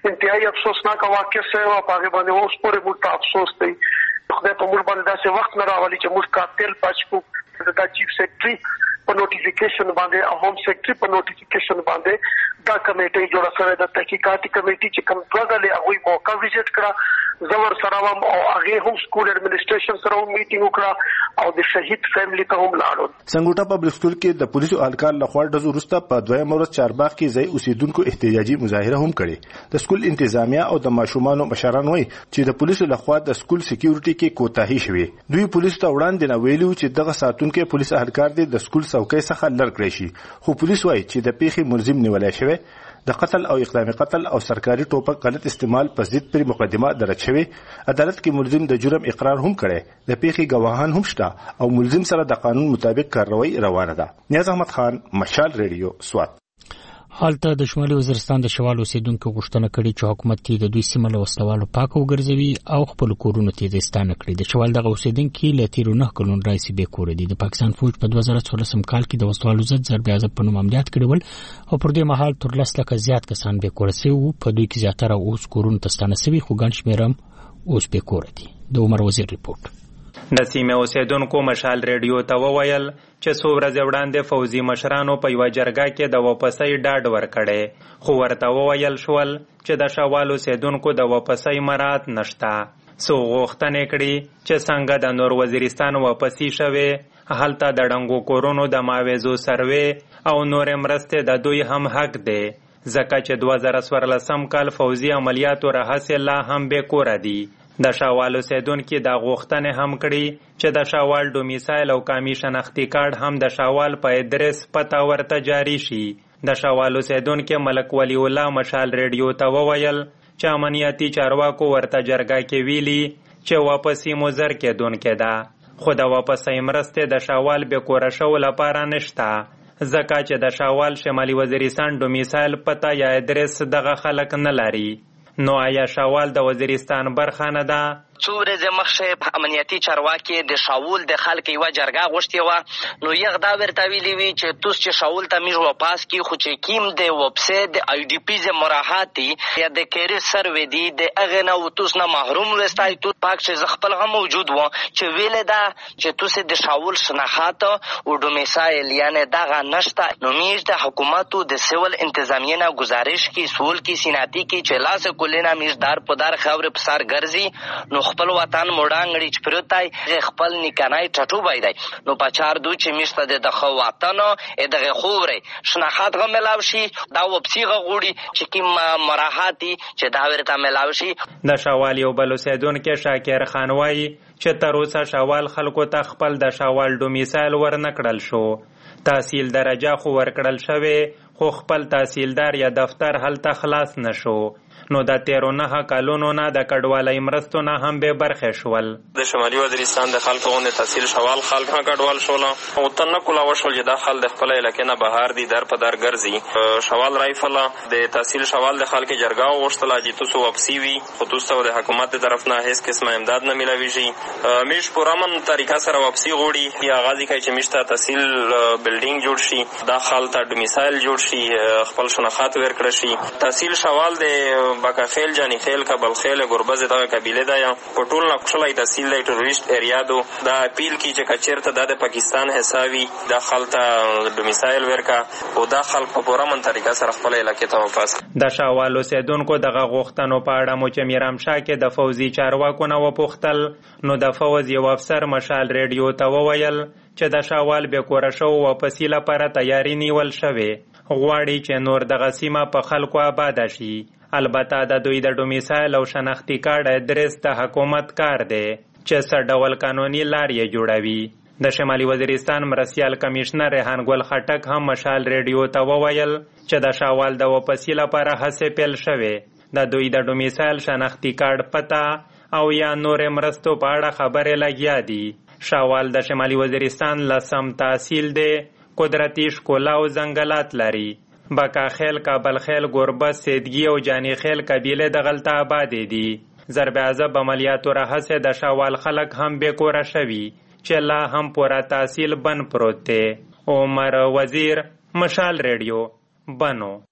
انتهایی افسوسناک واقع شوی او په هغه باندې اوس پورې موږ افسوس دی. خدای په موږ باندې داسې وخت نه راولي چې موږ قاتل پاتې شو. د چیف سیکرټري په نوټیفیکیشن باندې او هوم سیکرټري په نوټیفیکیشن باندې دا کمیټه جوړه شوې ده. تحقیقاتي کمیټه چې کوم ډله هغه موقع وزټ کړه زور سره او هغه هم سکول اډمنسټریشن سره میټینګ وکړه او د شهید فیملی ته هم لاړل. سنگوټا پبلک سکول کې د پولیسو اهلکار لخوا د زورسته په دویم ورځ چارباغ کې ځای اوسیدونکو احتجاجي مظاهره هم کړې. د سکول انتظامیه او د ماشومانو مشران وایي چې د پولیسو لخوا د سکول سکیورټي کې کوتاهي شوې. دوی پولیسو ته وړاندې نه ویلو چې دغه ساتونکو پولیس اهلکار دي د سکول څوکۍ څخه لر کړی شي، خو پولیس وایي چې د پیښې ملزم نیولای شوی. د قتل او اقدام قتل او سرکاري ټوپک غلط استعمال په ضد پر مقدمه درج شوی. عدالت کې ملزم د جرم اقرار هم کړی. د پیښې گواهان هم شته او ملزم سره د قانون مطابق کاروایی روانه ده. نیاز احمد خان، مشال ریډیو، سوات. حالته د شمالي وزیرستان د شوال اوسیدونکو غوښتنه کړې چې حکومت د دوی سیمه له وسلوالو پاک وګرځوي او خپل کورونو ته ځستانه کړي. د شوال دغه اوسیدونکو له تیرو 9 کلونو راځي به کور دي. د پاکستان فوج په 2014 کال کې د وسلوالو ضد ضرب عذاب په نوم عملیات کړي ول او پر دې مهال تر 10 لک زیات کسان به کور سي وو. په دوی کې زیاتره اوس کورونو ته ستانه شوي، خو ګڼ شمېرم اوس به کور دي. د عمر وزیر ریپورت. د سیمه اوسیدونکو مشال ریډیو ته وویل چې څو ورځې وړاندې فوزي مشرانو په یوه جرګه کې د واپسۍ ډاډ ورکړی، خو ورته وویل شول چې د شوال اوسیدونکو د واپسۍ مراعات نشته. څو غوښتنې کړي چې څنګه د نور وزیرستان واپسي شوې، هلته د ړنګو کورونو د معاوضو سروې او نورې مرستې د دوی هم حق دی، ځکه چې 2014 کال فوزي عملیاتو رهسې لا هم بې کوره دي. د شوال اوسیدونکو د غوښتنې هم کړي چې د شوال ډومیسایل او قومي شناختي کارت هم د شوال په ادرس پته ورته جاری شي. د شوال اوسیدونکو ملک ولی الله مشال ریډیو ته وویل چې امنیتي چارواکو ورته جرګه کې ویلي چې واپسي مضر کېدونکې ده، خو د واپسۍ مرستې د شوال بې کوره شو لپاره نشته، ځکه چې د شوال شمالي وزیرستان ډومیسایل پته یا ادرس دغه خلک نه لري. نو آیا شوال د وزیرستان برخه نه ده؟ څو ورځې مخکې په امنیتي چارواکي د شاول د خلک یوه جرګه غوښتې وه، نو یغ دا ورته ویلي وي چې توس چې شاول ته میږ واپس کی، خو چې کیم د وبسایټ د آی ډي پیز مراحات دي یا د کیری سروې دي د هغې نه و توس نه محروم وستای. تو پاک چې زه خپل هم موجود وم چې ویلې ده چې توس د شاول شناخت او ډومیسایل یعنی دغه نشته. نو میږ د حکومتو د سیول انتظامیه نه گزارش کی سول کی سیناتی کی چې لاس کلینا میږ دار په دار خبره په سر ګرځي، نو خپل وطن موډانګړي چې پروتای خپل نکانای ټټو بایدای. نو پچار دو چې میشته د خو وطن دغه خوري شناخت غو ملاو شي دا وبسیغه غوړي چې کی مراحاتي چې دا ورته ملاو شي. د شوال یو بل اوسیدونکو شاکر خان وایي چې تر اوسه شوال خلکو ته خپل د شوال ډومیسایل ورنکړل شو. تحصیل درجه خو ورکړل شوی، خو خپل تحصیلدار یا دفتر هلته خلاص نشو. نو د 13 کلونو نه د کډوالۍ مرستو نه هم به برخه شول. د شمالي وزیرستان د خلکو غونډه تحصیل شوال خلک نه کډوال شول او تنه کولا وشول چې د خل د خپل علاقې نه بهر دي در په در ګرځي. شوال رایفل د تحصیل شوال د خلک جرګه وغوښتله چې تاسو واپسی وي، خو تاسو د حکومت د طرف نه هیڅ قسمه امداد نه ملويږي. میش پرامن طریقه سره واپسی غوړي یا غازی کوي چې میشته تحصیل بلډینګ جوړ شي، د خل ته ډومیسایل جوړ شي، خپل شناخت ورکړي شي. تحصیل شوال د باکا خیل جانی خیل کابل خیل ګربز دغه قبیله ده یا په ټول نقشلای تحصیل دی ټوریست ایریا دو دا اپیل کی چې کچیرته د پاکستان حسابي د خلته ډومیسایل ورکا او د خلک په پوره من طریقه سره خپل علاقې ته واپس. د شوال اوسیدونکو دغه غوښتنو په اړه مو چې میرامشاه کې د فوزي چارواکو نه وپوښتل، نو د فوز یو افسر مشال ریډیو ته وویل چې د شوال بې کوره شو واپسي لپاره تیاری نیول شوې، غواړي چې نور دغه سیمه په خلکو آباده شي. البته د دوی د ډومیسایل او شناختی کارت ادرس د حکومت کار دی چې څه ډول قانوني لار یې جوړوي. د شمالي وزیرستان مرستیال کمشنر ریحان ګل خټک هم مشال ریډیو ته وویل چې د شوال د واپسي لپاره هڅې پیل شوې، د دوی د ډومیسایل شناختی کارت پته او یا نورې مرستو په اړه خبرې لګیا دي. شوال د شمالي وزیرستان لسم تحصیل دی، قدرتی ښکلا او ځنګلات لري. بکا خیل کابل خیل ګربز سیدگی او جانی خیل قبیله دغلته آبادې دي. ضرب عذاب عملیاتو رهسې د شوال خلک هم بې کوره شوي چې لا هم پوره تحصیل بند پروت دی. عمر وزیر، مشال ریډیو، بنو.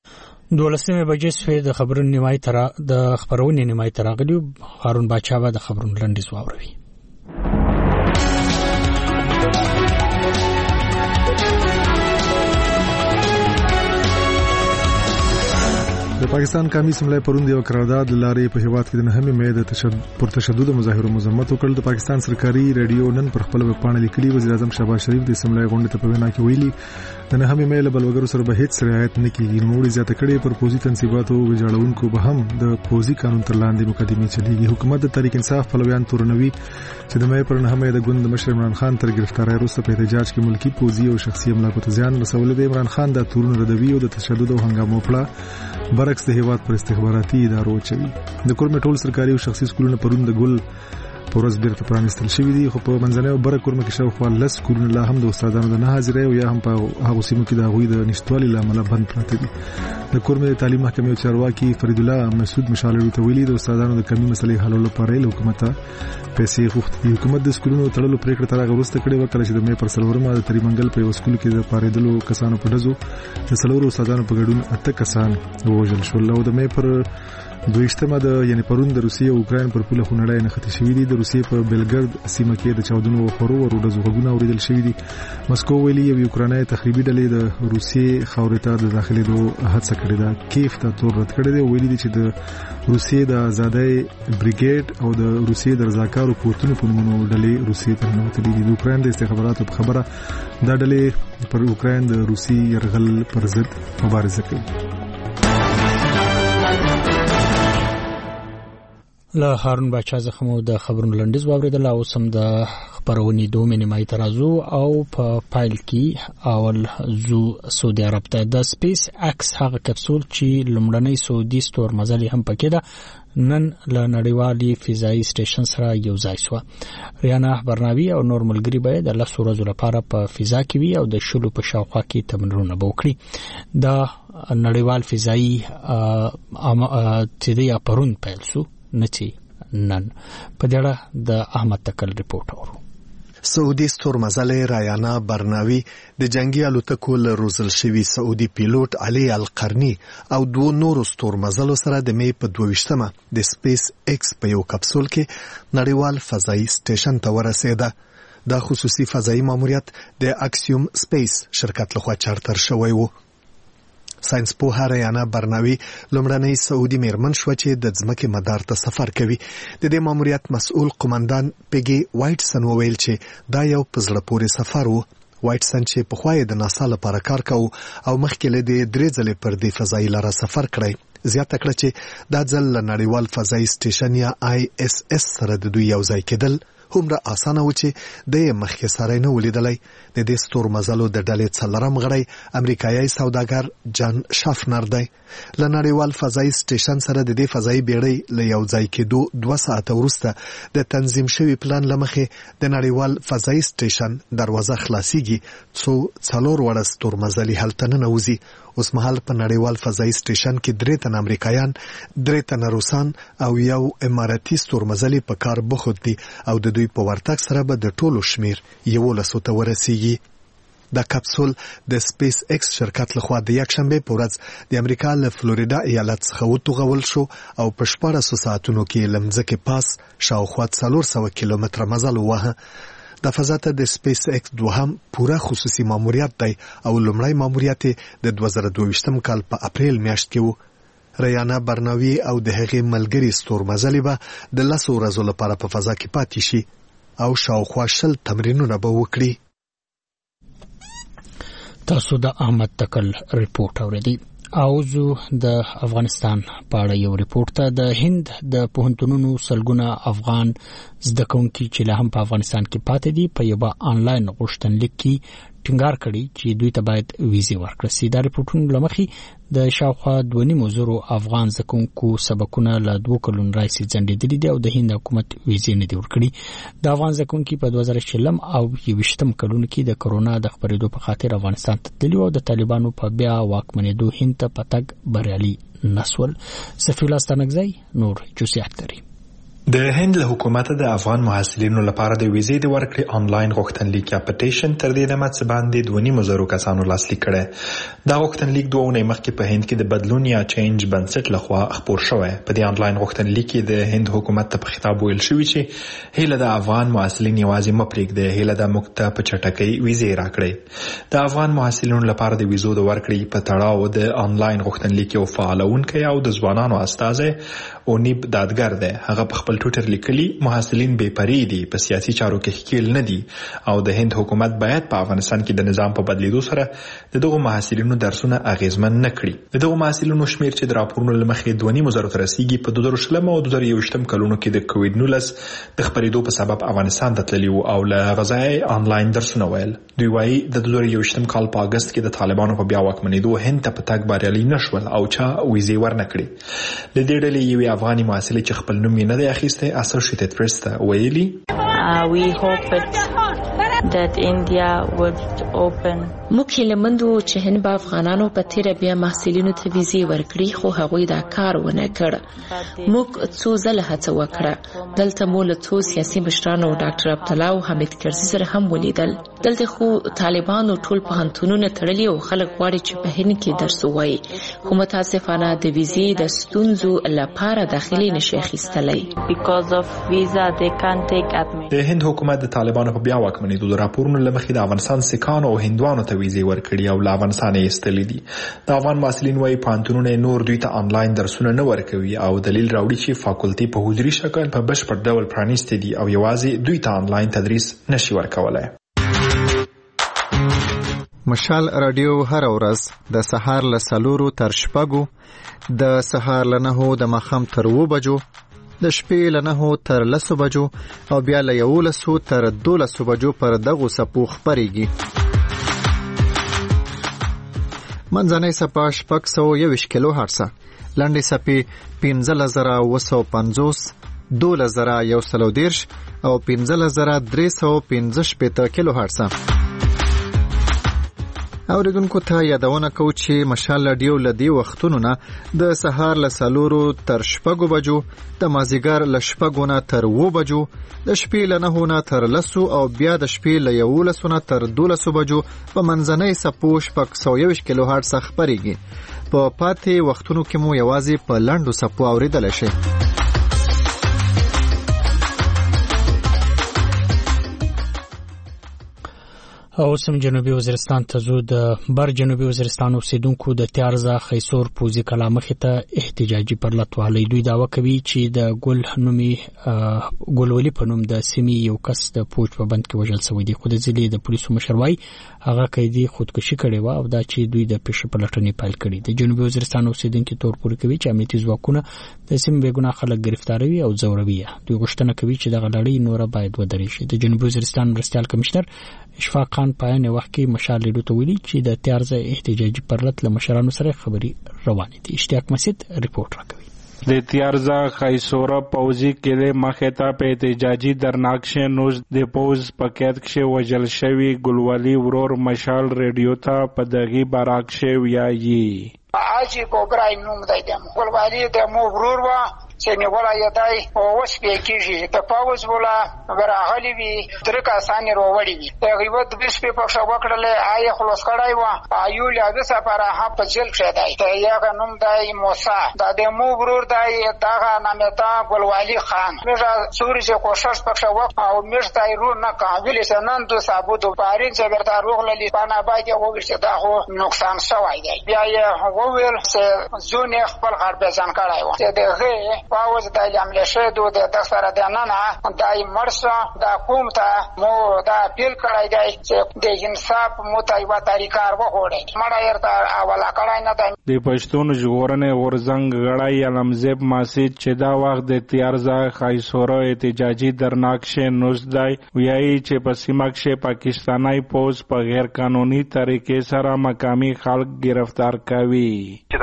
12 بجې شوې د خبرونې نیمای تر راغلی هارون باچا به د خبرونو لنډیز واوروي. د پاکستان قومي اسمبلی پروند یو قرارداد لارې په هیواد کې د نهمې مې د تشدد مظاهرو مذمت وکړ. د پاکستان سرکاري رادیو نن پر خپل ویبپاڼه لیکلي وزیر اعظم شهباز شریف د اسمبلی غونډې ته په وینا کې ویلي د نهمې مې له بلوګرو سره به هیڅ رعایت نه کیږي. نوموړي زیاته کړې پر پوزي تنصیباتو ویجاړونکو به هم د پوزي قانون تر لاندې مقدمې چلیږي. حکومت د تحریک انصاف پلویان تورنوي چې د مې پر نهمې د ګوند مشر عمران خان تر گرفتاری وروسته په احتجاج کې ملکی پوزي او شخصي املاکو ته زیان رسول دي. عمران خان د تورن ردوي او د تشدد او هنګامو په برعکس د هیواد پر استخباراتي ادارو چوي. د کورمه ټول سرکاري او شخصي سکولونو پروند د ګل پورز بیرته پرانستل شوی دي، خو په منځنۍ او بره کورمه کې شاوخوا 10 سکولونه لا هم د استادانو د نه حاضرۍ او یا هم په هغو سیمو کې د هغوی د نشټوالي له امله بند پراته دي. د کورمه د تعلیم محکمې چارواکي فرید الله مسعود مشالوي ته ویلي د استادانو د کمی مسلې حل لپاره له حکومت پیسې غوښتي. حکومت د سکولونو تړلو پریکړه تر هغه وروسته کړې و کله چې د مې پر سلورمه د تریمنګل په یو سکول کې د پاریدلو کسانو په ډزو د سلورو استادانو په ګډون 8 کسان وژل شول. او د مې پر 22مه د یعنی پرون د روسیې او اوکراین پر پوله خونړی نښتې شوې دي. د روسیې په بلګرد سیمه کې د چاودنو او خورو ورو ډزو غږونه اوریدل شوي دي. مسکو ویلي یو یوکراني تخریبي ډلې د روسیې خاورې ته د داخلېدو هڅه کړې ده. کیف دا تور رد کړی دی. ویلي دي چې د روسیې د آزادۍ بریګیډ او د روسیې د رضاکارو قوتونو په نومونو ډلې روسیې ته ننوتلې دي. د اوکراین د استخباراتو په خبره دا ډلې پر اوکراین د روسي یرغل پر ضد مبارزه کوي. له هارون باچا څخه مو د خبرونو لنډیز واوریدل. او سم د خبرونې دوه نیمای ترازو او په پایل کې اول زو سعودي عرب ته د سپیس ایکس هغه کپسول چې لومړنۍ سعودي ستور مزل هم پکې ده نن له نړیوالي فضایي سټیشن سره یو ځای شو. ریانا برناوي او نور ملګری به د 10 ورځې لپاره په فضا کې وي او د شلو په شاوخوا کې تمرینونه وکړي. دا نړیوال فضایي چې د پرون پیل شو نچی نن په دغه د احمد تکل ریپورت اورو. سعودي ستورمزل رایانا برناوي د جنگي الوتکو له روزل شوی سعودي پیلوټ علي القرني او دوه نور ستورمزلو سره د مې په 22مه د سپیس ایکس په یو کپسول کې نړیوال فضایي سټیشن ته ورسېده. دا خصوصي فضایي ماموریت د اکسیوم سپیس شرکت لخوا چارتر شوی و. ساينس پوها ریانا برناوي لومړنۍ سعودي میرمن شو چې د ځمکې مدار ته سفر کوي. د دې ماموریت مسؤل قومندان پیګي وایټسن وویل چې دا یو پزړه پورې سفر و. وایټسن چې په خوای د ناسا لپاره کار کاوه او مخکې له دې 3 ځلې پر دې فضایي لاره سفر کړی. زیاته کړه چې دا ځل نړیوال فضایي سټیشن یا ISS سره د دوی یو ځای کېدل همره اسانه و چې د مخکې سره نه ولیدلای. د دې ستور مزلو د ډلې څلورم غړی امریکایي سوداګر جان شافنر دی. له نړیوال فضایي سټیشن سره د دې فضایي بیړۍ له یو ځای کېدو 2 ساعته وروسته د تنظیم شوی پلان لمخې د نړیوال فضایي سټیشن دروازه خلاصيږي څو 4 وړه ستور مزلي هلته ننوځي. اوس مهال په نړیوال فضایي سټیشن کې 3 تن امریکایان، 3 تن روسان او یو اماراتي ستورمزلي په کار بوخت دي او د دوی په ورتګ سره به د ټولو شمیر 11 ته ورسیږي. دا کپسول د سپیس ایکس شرکت لخوا د یکشنبه په ورځ د امریکا له فلوریدا ایالت څخه وټوغول شو او په 14 ساعتونو کې لمځکه پاس شاوخوا 400 کیلومتره مزل ووهه. د فضا ته د سپیس ایکس دوهم پوره خصوصي ماموریت دی او لومړی ماموریت د 2022م کال په اپریل میاشت کې و. ریانا برناوي او د هغې ملګری ستورمزلي به د 10 ورځو لپاره په فضا کې پاتې شي او شاوخوا 20 تمرینونه به وکړي. تاسو د احمد تکل ریپورت اوریدئ. او زه د افغانستان په اړه یو ریپورت ته د هند د پوهنتونونو سلګونه افغان زده کوونکي چې له هم په افغانستان کې پاتې دي په یو آنلاین غوښتنلیک کې ټینګار کړي چې دوی ته باید ویزه ورکړي شي. دا ریپورتونه لمخې د شاوخوا 2.5 افغان زده کوونکو سبقونه له 2 کلونو راځي ځنډېدلي دي او د هند حکومت ویزه نه دی ورکړي. د افغان زده کوونکي په 2020 او 2020 کلونو کې د کرونا د خبرېدو په خاطر افغانستان ته تللي او د طالبانو په بیا واکمنېدو هند ته پتګ بریالي نسول. سفیر الله ستانکزی نور جزئیات لري. د هند له حکومت د افغان محصلینو لپاره د ویزې د ورکړې آنلاین غوښتنلیک یا پټیشن تر دې دمه څه باندې 2.5 کسانو لاسلیک کړي. دا غوښتنلیک 2 اونۍ مخکې په هند کې د بدلون یا چینج بنسټ لخوا خپور شوی. په دې آنلاین غوښتنلیک کې د هند حکومت ته په خطاب ویل شوی چې هیله د افغان محصلین یوازې مپریږدي، هیله د موږ ته په چټکۍ ویزې راکړي. د افغان محصلینو لپاره د ویزو د ورکړې په تړاو د آنلاین غوښتنلیک یو فعالونکی او د ځوانانو استازی اونیب دادګر دی. هغه په خپل ټویټر لیکلي محصلین بې پرې دي، په سیاسي چارو کې ښکیل نه دي او د هند حکومت باید په افغانستان کې د نظام په بدلیدو سره د دغو محصلینو درسونه اغیزمن نه کړي. د دغو محصلینو شمیر چې د راپورونو له مخې 2.5 ته رسیږي په 2020 او 2021 کلونو کې د کووډ-19 د خپرېدو په سبب افغانستان ته تللي وو او له غذای آنلاین درسونه ویل. دوی وایي د 2021 کال په اگست کې د طالبانو په بیا واکمنېدو هند ته په تګ بریالي نشول او چا ویزې ورنکړي. له دې ډلې یوې افغاني محصلې چې خپل نوم یې نه دی اخیستی Associated Press ته ویلي we hoped that India would open. موږ هیلهمند وو چې هند به افغانانو په تیره بیا محصلینو ته ویزې ورکړي، خو هغوی دا کار ونه کړ. موږ څو ځله هڅه وکړه. دلته مو له څو سیاسي مشرانو ډاکټر عبدالله او حمید کرزي سره هم ولیدل. دلته خو طالبانو ټول پوهنتونونه تړلي او خلک غواړي چې په هند کې درس ووایي، خو متاسفانه د ویزې د ستونزو لپاره داخلي نشي اخیستلی. Because of visa they can't take admission. د هند حکومت د طالبانو په بیا واکمنېدو د راپورونو له مخې د افغانستان سکانو او هندوانو ته ویزې ورکړي او له افغانستان یې ایستلي دي. د افغان محصلین وايي پوهنتونونه نور دوی ته آنلاین درسونه نه ورکوي او دلیل راوړي چې فاکولټي په حضوري شکل په بشپړ ډول پرانیستي دي او یوازې دوی ته آنلاین تدریس نشي ورکولای. مشال رادیو هر ورځ د سهار له 4 تر 6، د سهار له 9 د ماښام تر 2 بجو، د شپې له 9 تر 10 بجو او بیا له 11 تر 12 بجو پر دغو سپو خپرېږي. منځنۍ سپه 621 کیلو هرتز، لنډې سپې 15950، 12110 او 15315 کیلو هرتز. اوریدونکو ته یادونه کوو چې مشال رادیو لدی وختونو نه د سهار له 4 تر 6 بجو، د مازیګر له 6 نه تر 2 بجو، د شپې له 9 نه تر 10 او بیا د شپې له 11 نه تر 12 بجو په منځنۍ سپو 621 کیلو هرتز خپرېږي. په پاتې وختونو کې مو یوازې په لنډو سپو اوریدل شي. او سم جنوبي وزیرستان ته زو د بر جنوبي وزیرستان اوسیدونکو د تیارزه خیسور پوزي کلا مخې ته احتجاجي پرلطوالی دوی داوا کوي چې د ګل نومي ګلولي په نوم د سیمې یو کس د پوج په بند کې وژل شوی دی. خو د ځلې د پولیسو مشروي هغه قیدي خودکشي کړې و او دا چې دوی د پیښې پلټنې پیل کړې. د جنوبي وزیرستان اوسیدونکو تور پورې کوي چې امنیتي ځواکونه د سیمې بېګناه خلک گرفتاروي او ځوروي. دوی غوښتنه کوي چې دغه لړۍ نور باید ودرېږي. د جنوبي وزیرستان مرستیال کمشنر اشفاق خان پاین وخت کې مشال لیدو ته ویلي چې د تیارزه احتجاجي پرلط له مشرانو سره خبري روانې دي. اشتیاق مسجد ریپورت راکوي. د تیارزه خیسوره پوزي کې مخې ته په احتجاجي درناکشه نوز د پوز پکېد کې وجل شوی ګلوالي ورور مشال ریډیو ته په دغه باراکشه ویایي اجي کوبرای نوم دایم ګلوالي د مو ورور وا چې نیولا یدای او وس به کېږي د پاوز ولا براغلی وی تر کاسانې وروړي وي تقریبا د بیس په پښه وکړلې آی خلاص کړای و ایول هغه سفاره ها په جیل کې دی ته یو نوم دای موسی د مو ورور دای دغه نامتا ګلوالي خان مې سوري چې کوشش پښه وک او مې تایرو نه قابل سنن د ثابت بارین چې ورته روغللی باندې باید وګورئ چې دا هو نقصان شوی دی بیا یې وویل چې زونه خپل غړ به ځان کړای و چې دغه پاوز د عمله شه د سره د ننه دای مرسه د کوم ته مو دا پیل کړای دی چې د انصاف متایبه طریقه وغوړي مړه یرته اوله کړای نه دی د پښتون ژغورنې ورزنګ غړای علمزب ماسید چې دا وخت د تیارزه خیسوره احتجاجي درناکشه نوز دی ویایي چې په سیمه کې پاکستاني پوز په غیر قانوني طریقې سره مقامي خلک گرفتار کوي چې دا کوم خلک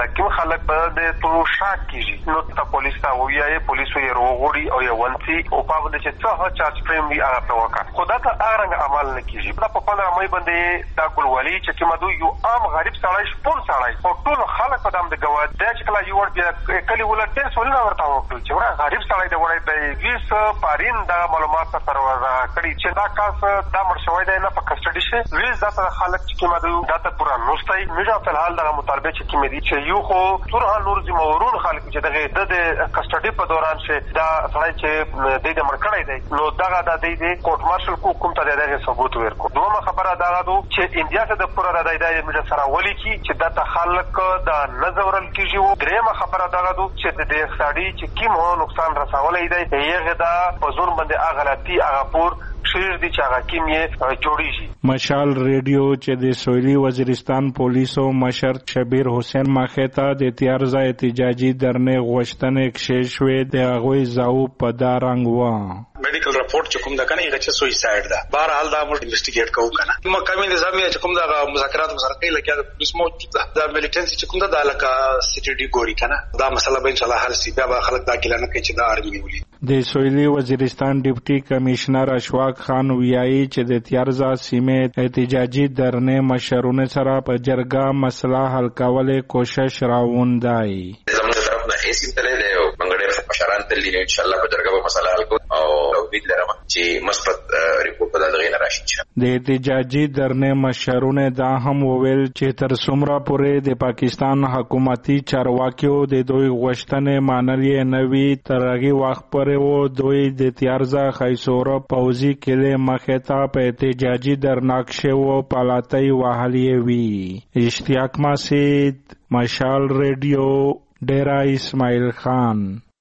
خلک په د تو شاک کیږي نو ته پولیس ته وایي پولیس یې روغوري او یې ونتي او په باندې چې څه چارج فریم وی هغه په وکړه خدا ته هغه عمل نه کیږي دا په پاله مې باندې دا ګلوالي چې کوم دوی یو عام غریب سړی شپون سړی او ټول خلک په دام د گواډ د چې کله یو ور بیا کلی ولټ څولنه ورته وکړي چې ورا غریب سړی د وړي د ویس پارین دا معلومات سره کړي چې دا کاس دا مرشوي دی نه په کسټډي شي ویس دا خلک چې کوم دوی دا ته پورا نوستای میجا په حال دا مطالبه چې کوم دي چې یو خو ټول نور زمورون خلک چې دغه د کسټډي په دوران شي دا سړی چې د دې مرکړی دی نو دا د دې کوټ مارشل کوم ته دغه ثبوت ورکو دومره خبره دا غو چې انډیا ته د پورا د دې میجا سره ولي کی چې دا خلک دا نظرل کیږي درېمه خبره دا غو چې د دې اقتصادي چې کوم نقصان رسولې دی یغه دا په زور باندې اغلطي هغه پور شیر دي چې هغه کیمه جوړیږي مشال ریډیو چې د سویلي وزیرستان پولیسو مشر شبیر حسین ماخیتا د تیارزا احتجاجي درنې غوښتنې کښې د هغوی زاو په دارنګ و میډیکل رپورټ چې کوم دا کنه هغه چې سویساید ده بهر حال دا موږ انویسټیګیټ کوو کنه مقامي نظامیه چې کوم دا مذاکرات سره کوي لکه د پولیس موجود ده دا ملیټنسي چې کوم دا لکه سټي ډي ګوري کنه دا مسله به ان شاء الله حل شي بیا خلک دا ګلانه کوي چې دا ارمي نیولي د سویلي وزیرستان ډیپټي کمشنر اشواق خان ویایي چې د تیارزا سیمې احتجاجي درنې مشرونه سره په جرګه مسله حل کولو کوشش راوندای زموږ طرف نه هیڅ انتلې دی او منګړې مشران تللی ان شاء الله په جرګه به مسله حل کوو او امید لرم چې مثبت ریپورت به دغه نه راشي د احتجاجي درنې مشرونه دا هم وویل چې تر څومره پورې د پاکستان حکومتي چارواکیو د دوی غوښتنې منلې نه وي تر هغه وخت پورې و دوی د تیارزا خیسوره پوځي کلی مخې ته په احتجاجي درناکشه و پالاتۍ وهلې وي اشتیاق مسعود مشال ریډیو ډیرا اسماعیل خان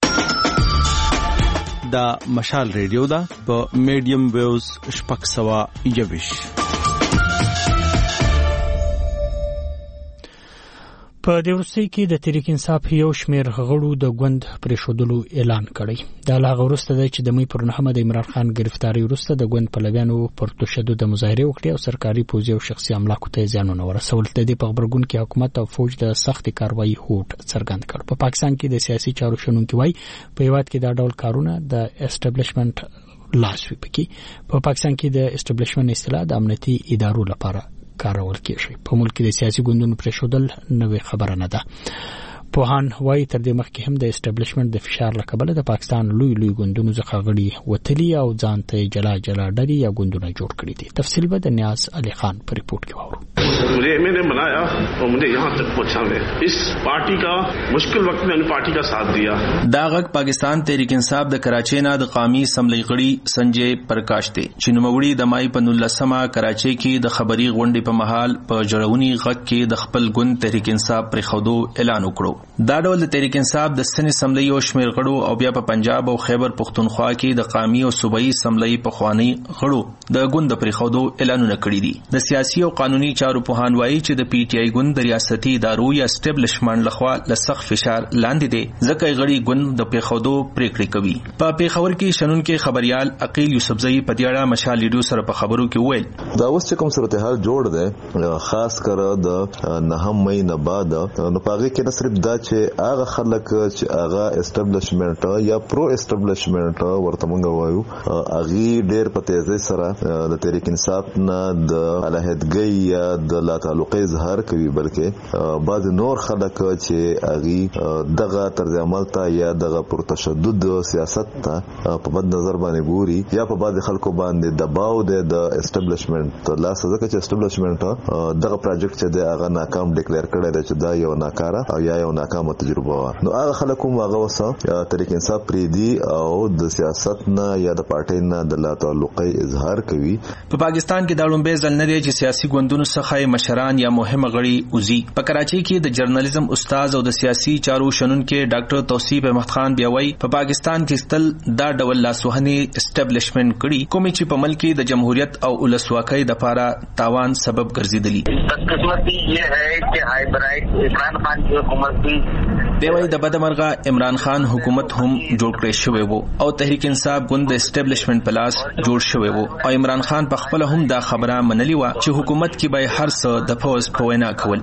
دا مشال ریډیو دا په میډیم ویوز شپږ سوه یویش په دې وروستۍ کې د تحریک انصاف یو شمېر غړو د ګوند پرېښودلو اعلان کړی دا لا وروسته دی چې د مې پر 9 د عمران خان گرفتاری وروسته د ګوند پلویانو پر تشدد مظاهره وکړي او سرکاري پوځي او شخصي املاکو ته زیانونه ورسول د دې په خبرګون کې حکومت او فوج د سخت کاروایی هوډ څرګند کړ په پاکستان کې د سیاسي چارو شنونکي وایي په هیواد کې دا ډول کارونه د اسټابلیشمنت لاس وي پکې په پاکستان کې د اسټابلیشمنت اصطلاح د امنیتي ادارو لپاره کارول کیږي په ملک کې د سیاسي ګوندونو پرېښودل نوې خبره نه ده پوهان وايي تر دې مخکې هم د اسټابلیشمنت د فشار لکبله د پاکستان لوی ګوندونو څخه غړي وتلي او ځان ته جلا ډلې یا ګوندونه جوړ کړي دي تفصیل به د نیاز علي خان په ریپورت کې واورو मुझे मैंने बनाया और मुझे यहाँ तक पहुँचा मैं इस पार्टी का मुश्किल वक्त में मैंने पार्टी का साथ दिया داغک پاکستان تحریک انصاف د کراچۍ نه د قومي اسمبلی غړي سنجے پرکاش دی چې نوموړي د مای په 19مه کراچۍ کې د خبري غونډې په محل په جوړونی غږ کې د خپل ګوند تحریک انصاف پر خودو اعلان وکړو دا ډول د تحریک انصاف د سن اسمبلی او شمیر غړو او بیا په پنجاب او خیبر پختونخوا کې د قومي او صوبایي اسمبلی په خوانی غړو د ګوند پر خودو اعلانونه کړی دي د سیاسي او قانوني چارو په وایي چې د پی ټی آی ګوند د ریاستي ادارو یا اسټابلیشمنت لخوا لسخ فشار لاندې دي ځکه غړي ګوند د پیښودو پریکړې کوي په پیښور کې شنونکو خبريال عقیل یوسفزئی په دې اړه مشال ریډیو سره په خبرو کې وویل دا اوس کوم صورتحال جوړ دی خاص کر د 9 مې نه بعد نو پاره کې نه صرف دا چې هغه خلک چې هغه اسټابلیشمنت یا پرو اسټابلیشمنت ورته مونږ وایو هغه ډېر په تیزی سره د تحریک انصاف نه د علیحدګۍ یا د تعلق اظهار کوي بلکې بعض نور خلک چې اغي دغه طرز عمل ته یا دغه پر تشدد سیاست ته په بد نظر باندې ګوري یا په بعض خلکو باندې دباو د اسټابلیشمنت لا سزا چې اسټابلیشمنت دغه پروجیکټ چې د هغه ناکام ډیکلیئر کړی دی چې دا یو ناکاره او یا یو ناکامه تجربه و نو هغه خلکو هغه وسه تحریک انصاف پریدي او د سیاست نه یا د پارټي نه د لا تعلق اظهار کوي په پاکستان کې دا لومبه ځل نه دی چې سیاسي ګوندونو څخه مشران یا مهمه غړي وزي په کراچۍ کې د جرنالیزم استاد او د سیاسي چارو شنونکو ډاکټر توصیف احمد خان بیاوي په پاکستان کې ستل دا ډول لاسوهني اسټابلیشمنت کړي کومې چې په ملک د جمهوریت او ولسواکۍ لپاره تاوان سبب ګرځیدلی بدقسمتی یہ ہے کہ ہائبرائڈ عمران خان کی حکومت بھی دی وايي د بدمرغه عمران خان حکومت هم جوړ کړی شوی وو او تحریک انصاف ګوند د اسټابلیشمنت پلاس جوړ شوی وو او عمران خان په خپل هم دا خبره منلې و چې حکومت کې به هر څه د فوز په وینا کول.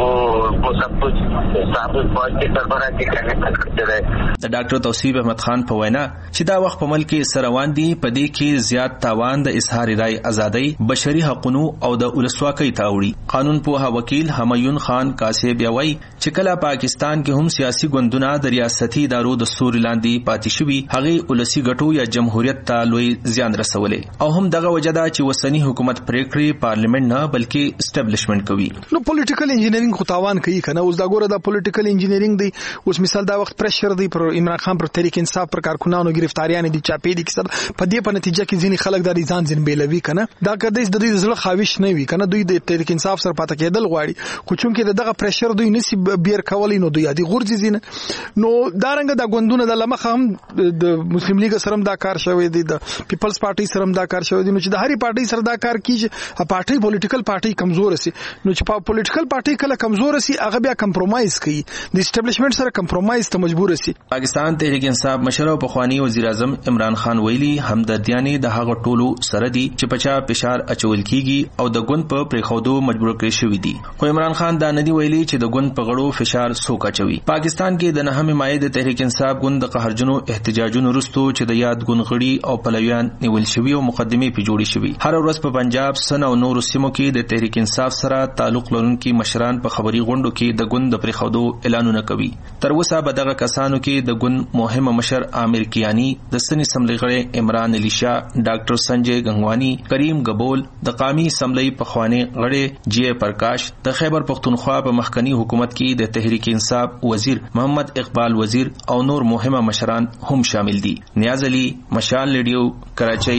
د ډاکټر توصیف احمد خان په وینا چې دا وخت په ملک کې سروان دي په دې کې زیات تاوان د اظهار رائے ازادۍ بشري حقوقو او د ولسواکۍ تاوړي. قانون پوها وکیل همایون خان کاسب یوي چې کله پاکستان کې هم سیاسي ګوندونه د ریاستي ادارو د سوري لاندې پاتې شوي هغه ولسی ګټو یا جمهوریت ته لوی زیان رسولې او هم دغه وجدا چې وسنی حکومت پریکړې پارلیمنت نه بلکې اسټابلیشمنت کوي. نو پولیټیکل انجینیرینګ خو تاوان کوي کنه. اوس دا ګوره دا پولیټیکل انجینیرینګ دی. اوس مثال دا وخت پریشر دی پر عمران خان پر تحریک انصاف پر کارکونانو گرفتاریان دي چاپې دي کسب په دې په نتیجه کې ځینې خلک د ځان ځین بیلوي کنه. دا کدی د دوی زړه خاوش نه وي کنه. دوی د تحریک انصاف سره پاتې کېدل غواړي خو چونکې دغه پریشر دوی نسی بیر کولی نو دوی دي غورځي زینه. نو دا رنګ د ګوندونو د لمخه هم د مسلم لیگ سره دا کار شوی دی د پیپلز پارټي سره دا کار شوی دی. نو چې د هرې پارټي سره دا کار کیږي پارټي پولیټیکل پارټي کمزور سي نو چې پولیټیکل پارټي کله کمزور سي هغه بیا کمپرمایز کوي د اسټابلیشمنت سره کمپرمایز ته مجبور سي. پاکستان تحریک انصاف مشر او پخوانی وزیر اعظم عمران خان ویلي همدردیانه د هغه ټولو سره دي چې پچا فشار اچول کیږي او د ګوند په پریخودو مجبور کړی شوی دي. خو عمران خان دا ندی ویلي چې د ګوند په غړو فشار څوک اچوي. پاکستان کې د 9 مای د تحریک انصاف ګوند د قهرجنو احتجاجونو وروسته چې د یاد ګوند غړي او پلویان نیول شوی او مقدمه په جوړی شوی. هر ورځ په پنجاب سن او نور سیمو کې د تحریک انصاف سره تعلق لرونکي مشران په خبري غونډو کې د ګوند د پریخودو اعلانونه کوي. تر اوسه به دغه کسانو کې د ګوند مهمه مشر عامر کیانی، د سنی اسمبلی غړي عمران علی شاه، ډاکټر سنجے گنگوانی، کریم گبول، د قومي اسمبلی پخوانی غړي جی پرکاش، د خیبر پختونخوا په مخکنی حکومت کې د تحریک انصاف وزیر محمد اقبال وزیر او نور مهمه مشران هم شامل دي. نیاز علی، مشال ریډیو، کراچۍ.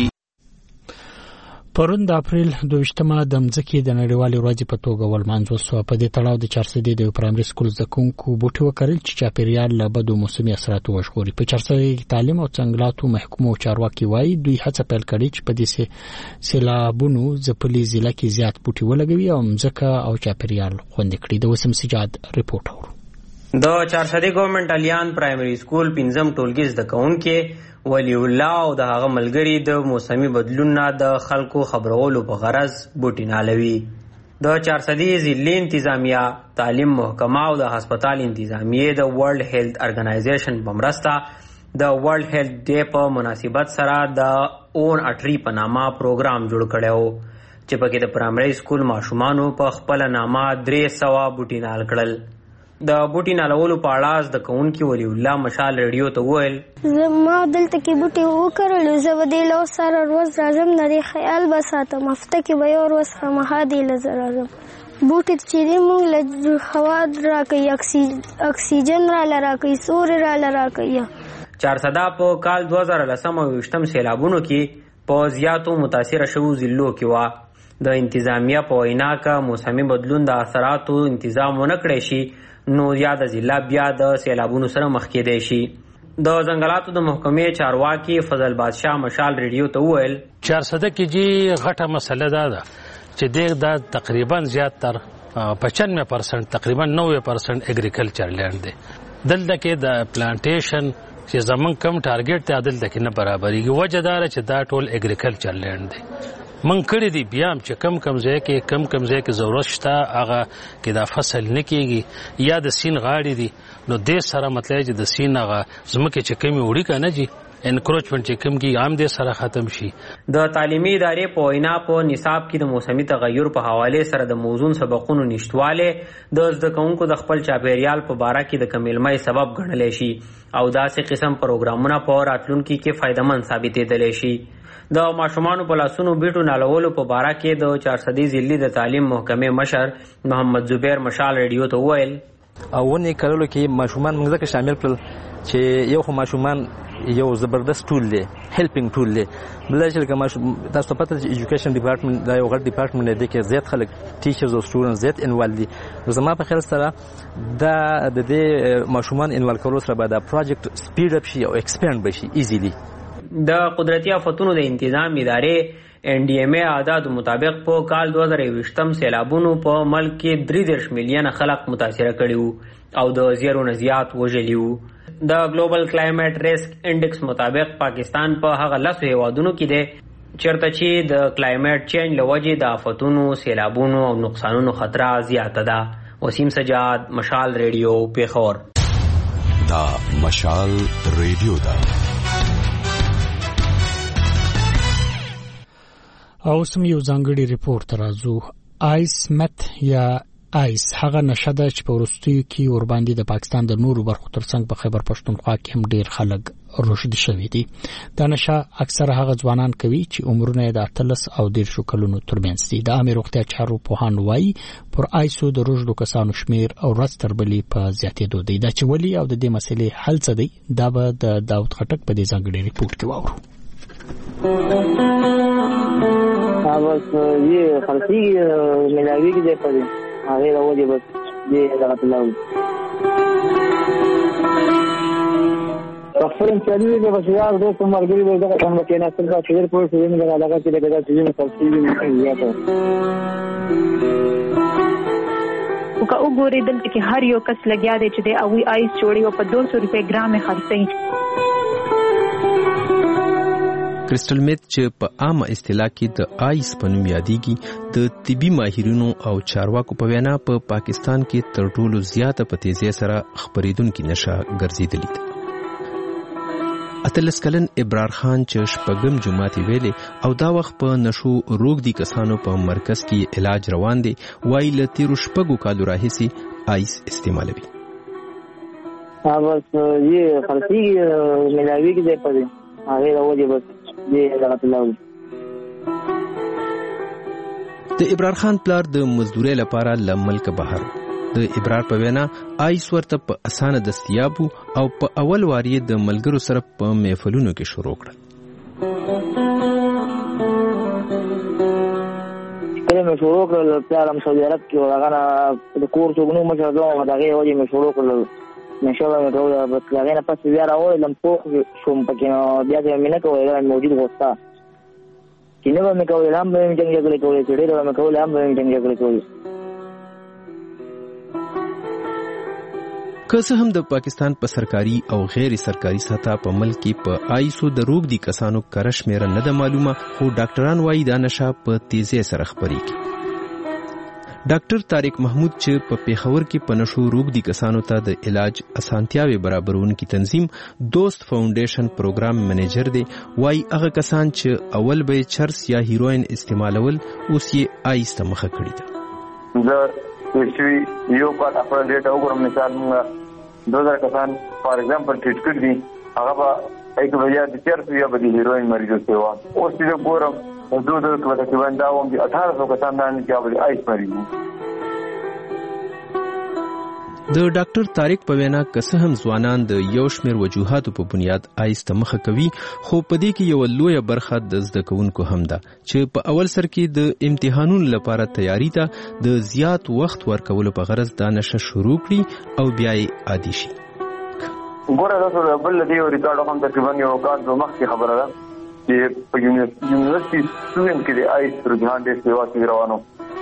پرون د اپریل 22مه د مځکې د نړیوالې ورځې په توګه ولمانځل شو. په دې تړاو د چارسدي د پرایمري سکول زده کوونکو بوټي وکړل چې چاپیریال له بدو موسمي اثراتو وژغوري. په چارسدي تعلیم او څنګلاتو محکوم او چارواکي وایي دوی هڅه پیل کړې چې په دې سیلابونو ځپلي ضلع کې زیات بوټي ولګوي او مځکه او چاپیریال خوندي کړي. د وسیم سجاد رپورټ اورو. د چارسدي ګورنمنت الیان پرایمري سکول 5م ټولګي زده کوونکي ولی الله او د هغه ملګری د موسمي بدلون نه د خلکو خبرولو په غرض بوټي نالوي. د چارسدي ضلعي انتظامیه، تعلیم محکمه او د هسپتال انتظامیه د ورلد هیلث ارګنایزیشن په مرسته د ورلد هیلث ډے په مناسبت سره د اون اټری په نامه پروګرام جوړ کړو چې پکې د پرایمري سکول ماشومانو په خپل نامه 300 بوټي نال کړل. د بوټي نالولو په اړه د کوونکی ولی الله مشال ریډیو ته وویل زما دلته کې بوټي وکرل زه به دې له سره روز راځم نه دی خیال به ساتم هفته کې به یو ورځ خامخا دې له راځم. بوټي چې دې موږ له هوا راکوي اکسیجن راکوي سوري راکوي. چارسدا په کال 2019 سیلابونو کې په زیاتو متاثره شوو ضلعو کې وا د انتظامیه په وینا کا موسمي بدلون د اثراتو تنظیم ونه کړی شي نو یاد ضلع بیا د سیلابونو سره مخ کېدای شي. د ځنګلاتو د محکمې چارواکي فضل بادشاه مشال ریډیو ته وویل چارسده کې جی غټه مسله ده چې د تقریبا زیات تر 95% تقریبا 90% اګریکلچر لینډ دی. دلته کې د پلانټیشن چې زمون کم ټارګټ ته دلته کې نه برابرېږي. وجه دا چې دا ټول اګریکلچر لینډ دی. من کړی دی بیا چې کم ځای کې ضرورت شته هغه کې دا فصل نه کېږي یا د سین غاړې دي نو دې سره مطلب چې د سین هغه ځمکې چې کمې وړي که نه جي انکروچمنټ چې کم کېږي عام دې سره ختم شي. د تعلیمي ادارې په وینا په نصاب کې د موسمي تغیر په حواله سره د موزون سبقونو نشټواله د زده کوونکو د خپل چاپیریال په باره کې د کمیلمای سبب ګڼلی شي او داسې قسم پروګرامونه په راتلونکي کې فایدمن ثابتېدلی شي. د ماشومانو په لاسونو بیټو نالولو په باره کې د چارسدي ضلعي د تعلیم محکمې مشر محمد زبیر مشال ریډیو ته وویل ونې کرلو کې ماشومان موږ ځکه شامل کړل چې یو خو ماشومان یو زبردست ټول دی هیلپینګ ټول دی بل چې تاسو پته چې ایجوکیشن ډپارټمنټ دا یو غټ ډپارټمنټ دی کې زیات خلک ټیچرز او سټوډنټس زیات انوالو دي. زما په خیال سره دا د دې ماشومان انوالو کولو سره به دا پروجیکټ سپیډ اپ شي او ایکسپاند بشي ایزیلی. د قدرتي آفتونو د انتظام ادارې NDMA اعداد مطابق په کال 2020 سیلابونو په ملک کې 33 میلیونه خلک متاثر کړي او د زیرو نه زیات وژلي وو. د ګلوبل کلایمټ ریسک انډیکس مطابق پاکستان په هغه 10 هیوادونو کې دی چیرته چې د کلایمټ چینج لوجې د آفتونو، سیلابونو او نقصانونو خطر زیاته ده. وسیم سجاد، مشال ریډیو، پیښور. دا مشال ریډیو ده. او سم یو ځانګړي ریپورت راځو. آیس مت یا آیس هغه نشه ده چې په وروستیو کې ورباندې د پاکستان د نورو برخو ترڅنګ په خیبر پښتونخوا کې هم ډیر خلک رشد شوي دي. دا نشه اکثره هغه ځوانان کوي چې عمرونه د 13 او 14 کلونو ترمنځ دي. د عامه روغتیا چارو پوهان وایي پر آیسو د رشد کسانو شمیر او ورځ تر بلې په زیاتېدو دی. دا چې ولې او د دې مسلې حل څه دی دا به د داود خټک په دې ځانګړي ریپورت کې واورو. بس یہ خرچی ملاوی کی دے پڑے آگے رہو جی بس یہ لگا تلاؤ تقریباً چلیے کہ بس یار دوست مرګري ورته کوم کې نه څنګه چې په څه نه لگا چې دغه چې نه خرچی نه یا ته وکه وګورئ دلته کې هر یو کس لګیا دی چې د اوی آیس جوړي او په 200 روپے ګرام خرڅي. کرسټل میت چې په عامه اصطلاح کې د آیس په نوم یادېږي د طبي ماهرینو او چارواکو په وینا په پاکستان کې تر ټولو زیاته په تیزی سره خپرېدونکې نشه ګرځېدلې ده. اتلس کلن ابرار خان چې شپږم جمعات ویلې او دا وخت په نشو روږدي کسانو په مرکز کې علاج روان دی وایي له تیرو شپږو کالو راهیسې آیس استعمالوي. بس یہ خرچی ملاوی کی دے پڑے آگے رہو جی بس د ابرار خان پلار د مزدوري لپاره له ملک بهر. د ابرار په وینا آیس ورته په اسانه دستیاب او په اول واری د ملګرو سره په محفلونو کې شروع کړ. کله مې شروع کړل پلار هم سعودي عرب کې ورغله د کور څنګه مې شروع دغه وجه مې شروع کړل. مشاله مې ټول په کلاغې نه پس بیا راوړل په شوم پکې بیا دې مې نه کوي موجود غوښتا چې نه مې کوي هم مې څنګه کوي چې ډېر مې کوي هم مې څنګه کوي. که څه هم د پاکستان په سرکاري او غیر سرکاري سطح په ملک کې په آیسو د روږدي کسانو کره شمېره نه ده معلومه خو ډاکټران وایي دا نشه په تیزی سره خپرېږي. ډاکټر طارق محمود چې په پیښور کې په نشو روږدي کسانو ته د علاج اسانتیاوي برابرونکي تنظیم دوست فاونډیشن پروګرام منیجر دی وایي هغه کسان چې اول به چرس یا هیروین استعمالول اوس یې آیس ته مخه کړی ده. زه شوي یو کال خپل ډیټا وګورم مثال موږ 2000 کسان فار ایگزامپل ټریټ کړي دي هغه به ایک بجیا د چرس یا به د هیروین مریضو سیوا اوس چې ګورم دو کله تقریبا دا وم 1800 کسان باندې چې به آیس مریض. د ډاکټر طارق په وینا که څه هم ځوانان د یو شمېر وجوهاتو په بنیاد آیس ته مخه کوي خو په دې کې یو لویه برخه د زده کوونکو هم ده چې په اول سر کې د امتحانونو لپاره تیاری ته د زیات وخت ورکولو په غرض دا نشه شروع کړي او بیا یې عادي شي. ګوره تاسو بل دی یو ریکارډ هم تقریبا یو کال د مخکې خبره ده چې په یونیورسيټي سټوډنټ کې د آیس رجحان ډېر سیوا روانو.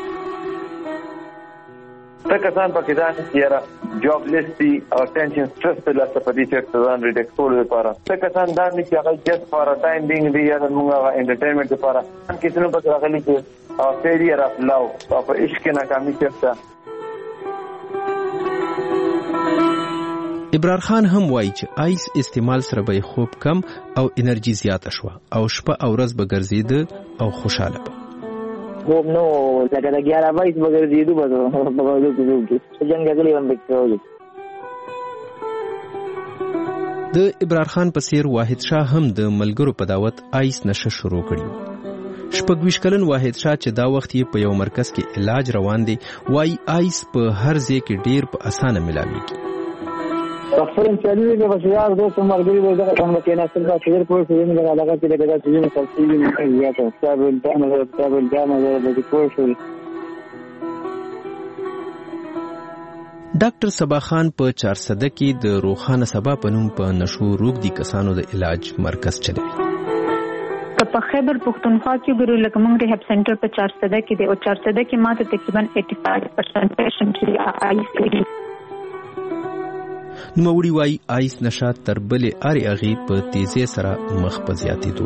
ته کسان پکې ځان یاره جاب لیسټي او ټینشن سټرس په لاسه پدې چې ځان ریډکسول لپاره ته کسان دا نه چې هغه جست فار ټایم بینګ دی یا موږ هغه انټرټینمنت لپاره کې څنګه پکې راغلي چې او فیلیر اف لاو او په عشق ناکامي چرته. ابرار خان هم وایي چې آیس استعمال سره به خوب کم او انرژي زیاته شوه او شپه او ورځ به ګرځېده او خوشاله به. خوب نو لکه د 11 بغیر دیدو به په وګړو کې څنګه غلي هم وکړو. د ابرار خان په څیر واحد شاه هم د ملګرو په دعوت آیس نشه شروع کړی. 26 کلن واحد شاه چې دا وخت یې په یو مرکز کې علاج روان دی وایي آیس په هر ځای کې ډیر په اسانه ملاويږي. تقریبا چلیږي چې بس یار دوست مرګري ورته کوم کې نه څنګه چې په څه نه لگا چې دغه چې نه تفصیل نه یا ته صاحب دامه د کوشش. ډاکټر صبا خان په 400 کې د روخانه سبا په نوم په نشو روږدي کسانو د علاج مرکز چلوي. په خیبر پختونخوا کې ګورو لکه موږ ریهاب سنټر په 400 کې دی او 400 کې ماته تقریبا 85% پیشنټ چې آیس لري. نوموړي وايي آیس نشه تر بلې ارې اغې په تیزی سره مخ په زیاتېدو.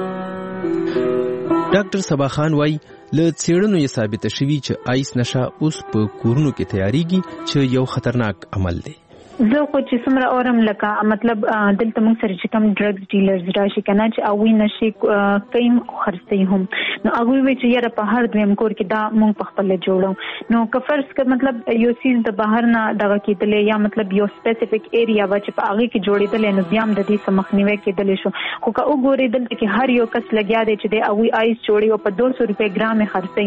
ډاکټر صبا خان وايي له څېړنو یې ثابته شوي چې آیس نشه اوس په کورونو کې تیاریږي چې یو خطرناک عمل دی. زه خو چې څومره اورم لکه مطلب دلته موږ سره چې کوم ډرګز ډیلرز راشي کنه چې هغوی نشي کوي خرڅوي هم نو هغوی وایي چې یاره په هر دویم کور کې دا موږ په خپله جوړو نو که فرض که مطلب یو څیز د بهر نه دغه کېدلی یا مطلب یو سپیسیفیک ایریا وه چې په هغې کې جوړېدلی نو بیا هم د دې څه مخنیوی کېدلی شو خو که وګورې دلته کې هر یو کس لګیا دی چې دی هغوی آیس جوړوي او په 200 روپۍ ګرام یې خرڅوي.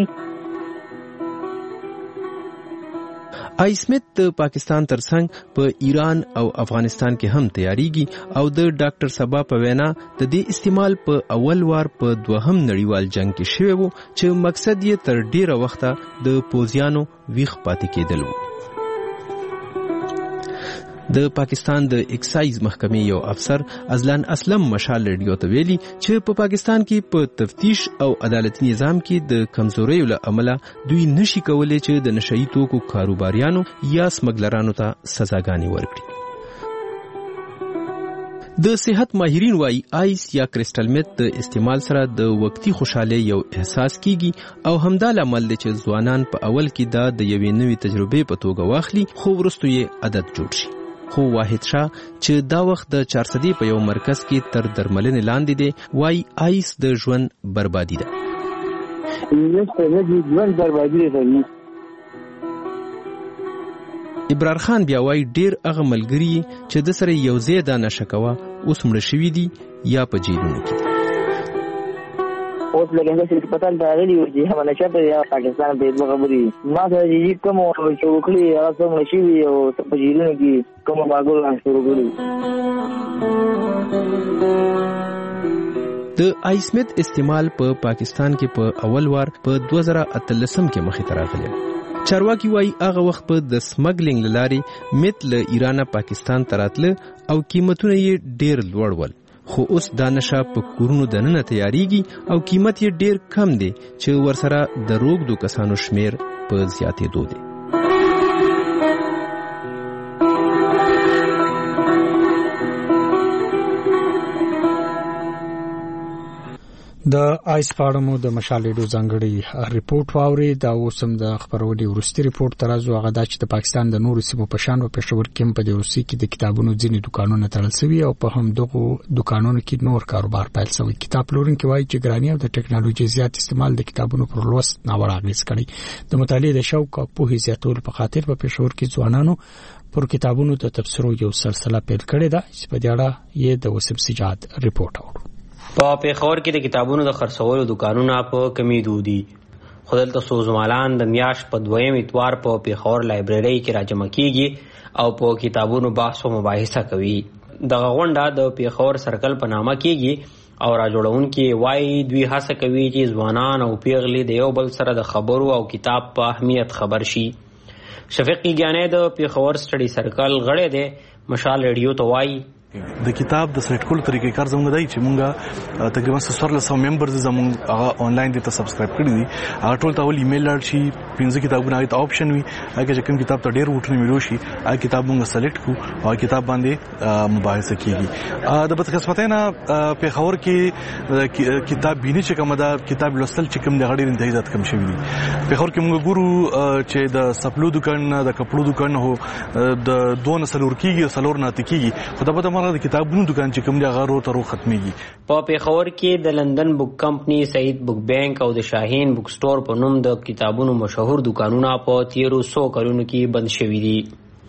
آیسمت د پاکستان ترڅنګ په ایران او افغانستان کې هم تیاریږي او د ډاکټر صبا په وینا د دې استعمال په اول وار په دوهم نړیوال جنگ کې شوی وو چې مقصد یې تر ډیره وخته د پوزیانو ویښ پاتې کېدل وو. د پاکستان د اکسایز محکمې یو افسر ازلان اسلم مشال ریډیو ته ویلي چې په پاکستان کې په تفتیش او عدالتي نظام کې د کمزوریو له امله دوی نشي کولی چې د نشئی توکو کاروباریانو یا سمګلرانو ته سزاګانې ورکړي. د صحت ماهرین وايي آیس یا کرسټل میت د استعمال سره د وقتی خوشحالي یو احساس کیږي او همدا لامل دی چې ځوانان په اول کې دا د یوې نوې تجربې په توګه واخلي خو وروسته یې عادت جوړ شي. خو واحد شاه چې دا وخت د 400 په یو مرکز کې تر درملنې لاندې دی وايي آیس د ژوند بربادي ده. ابرار خان بیا وايي ډیر هغه ملګري چې د سره یو ځای دا نشه کوه اوس مړه شوي دي یا په جیلونو کې. اوس لکه څنګه چې هسپتال ته راغلي وو چې هم نشه ته یا پاکستان ته د خبرې ما سره چې کوم شروع کړي هغه څه مړه شوي او په جیلونو کې کوم باګول شروع کړي. د آیسمت استعمال په پاکستان کې په اول وار په 2013 کې مخې ته راغلی. چارواکي وايي هغه وخت په د سمګلینګ لاري میت له ایران پاکستان ته راتله او قیمتونه یې ډیر لوړ ول خو اوس دا نشه په کورونو دننه تیاریږي او قیمت یې ډیر کم دی چې ورسره د روږدو کسانو شمیر په زیاتېدو دی. د آیس پاړمو د مشال ریډیو ځانګړي ریپورت واوري دا اوسم د خبرونې ورستي ریپورت ترازو هغه د پاکستان د نورو سیمو په شان په پېښور کې په روسي کې د کتابونو ځینې دکانونه تړل شوي او په هم دغه دکانونو کې نور کاروبار پیل شوی. کتاب پلورونکي وایي چې ګراني او د ټکنالوژي زیات استعمال د کتابونو پر لوست ناوړه اغېز کړي. د مطالعې د شوق او پوهې زیاتولو په خاطر په پېښور کې ځوانانو پر کتابونو د تبصرو یو سلسله پیل کړې ده چې په دې اړه یې د وسیم سجاد ریپورت اورو. په پېښور کې د کتابونو د خرڅولو دکانونه په کمی دودي خدلته سوزمالان د میاش په دویم اتوار په پېښور لایبرری کې راجمع کیږي او په کتابونو بحث او مباحثه کوي. دغه غونډه د پېښور سرکل په نامه کیږي او راجوړونکي وایي دوی هڅه کوي چې ځوانان او پیغلي د یو بل سره د خبرو او کتاب په اهمیت خبر شي. شفیق ګیانې د پېښور سټډي سرکل غړی دی مشال ریډیو ته وایي د کتاب د سلیکټ کولو طریقې کار زموږ دی چې مونږه تقریبا 1400 ممبرز زموږ هغه آنلاین دې ته سبسکرایب کړی دي. هغه ټول ته ول ایمیل لاړ شي 15 کتابونه هغه ته آپشن وي هغه چې کوم کتاب ته ډېر وټونه ملو شي هغه کتاب مونږ سلیکټ کو او کتاب باندې مباحثه کیږي. د بدقسمتۍ نه پېښور کې کتاب بینی چې کوم دا کتاب لوستل چې کوم د غړي انتهایی ذات کم شوی دي. پېښور کې مونږ ګورو چې د سپلو دکان د کپړو دکان هو د دوه نسل ورکیږي سلور نه تکیږي خو دا د کتابونو دکان چې کوم دی هغه ورو تر ختميږي. په پېښور کې د لندن بک کمپنی سعید بک بانک او د شاهین بک سٹور په نوم د کتابونو مشهور دکانونه په 1300 کلونو کې بند شوي دي.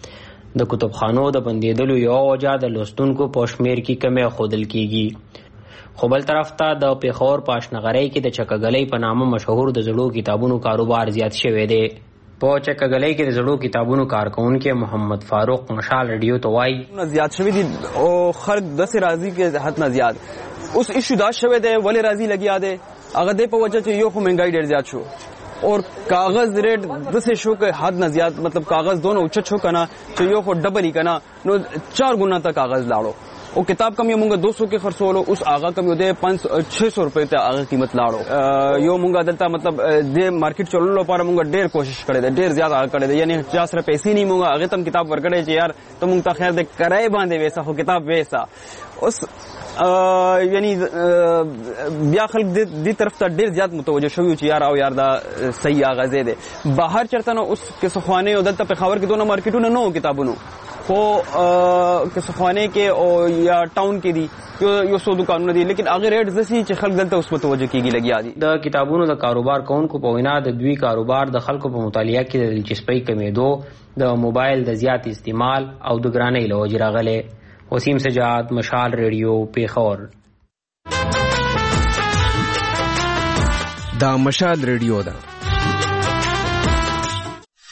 د کتابخانو د بندیدلو یو وجہ د لوستونکو په شمیر کې کمی ښودل کیږي. خو بل طرف ته د پېښور په اشنغرۍ کې د چکګلۍ په نامه مشهور د زړو کتابونو کاروبار زیات شوی دی. په چکګلۍ کې د زړو کتابونو کارکونکي محمد فاروق مشال ریډیو ته وایي زیات شوی دي او خلک د سې راضي کې حد نه زیات اوس ایشو دا شوی دی ولې راضي لګیا دی هغه د په وجه چې یو خو مهنګای ډېر زیات شو اور کاغذ ریٹ د سې شو کې حد نه زیات مطلب کاغذ دونو اوچت شو کنه چې یو خو ډبل کنا نو 4 ګنا تک کاغذ لاړو او کتاب کم یو مونږ 200 کې خرڅولو اوس هغه کم یو د 500-600 روپے ته هغه قیمت لاړو یو مونږ دلته مطلب د مارکیټ چولو لپاره مونږ ډېر کوشش کړی دی ډېر زیات هغه کړی دی یعنی 50 روپے پیسې نه مونږ هغه تم کتاب ورکړی چې یار ته مونږ ته خیر د کرای باندې ویسا خو کتاب ویسا اوس یعنی بیا خلک دې طرف ته ډېر زیات متوجه شوي چې یار او یار دا صحیح آغازې دی بهر چرته نو اوس کسخوانې او دلته پېښور کې دونه مارکیټونه نه وو کتابونو خو کسخوانې کې او یا ټاون کې دي یو څو دکانونه دي لیکن هغه ریټ زسي چې خلک دلته اوس متوجه کیږي لګیا دي د کتابونو د کاروبار کوونکو په وینا د دوی کاروبار د خلکو په مطالعه کې د دلچسپۍ کمیدو د موبایل د زیات استعمال او د ګرانۍ له وجې راغلی وسیم سجاد مشال ریډیو پیښور دا مشال ریډیو ده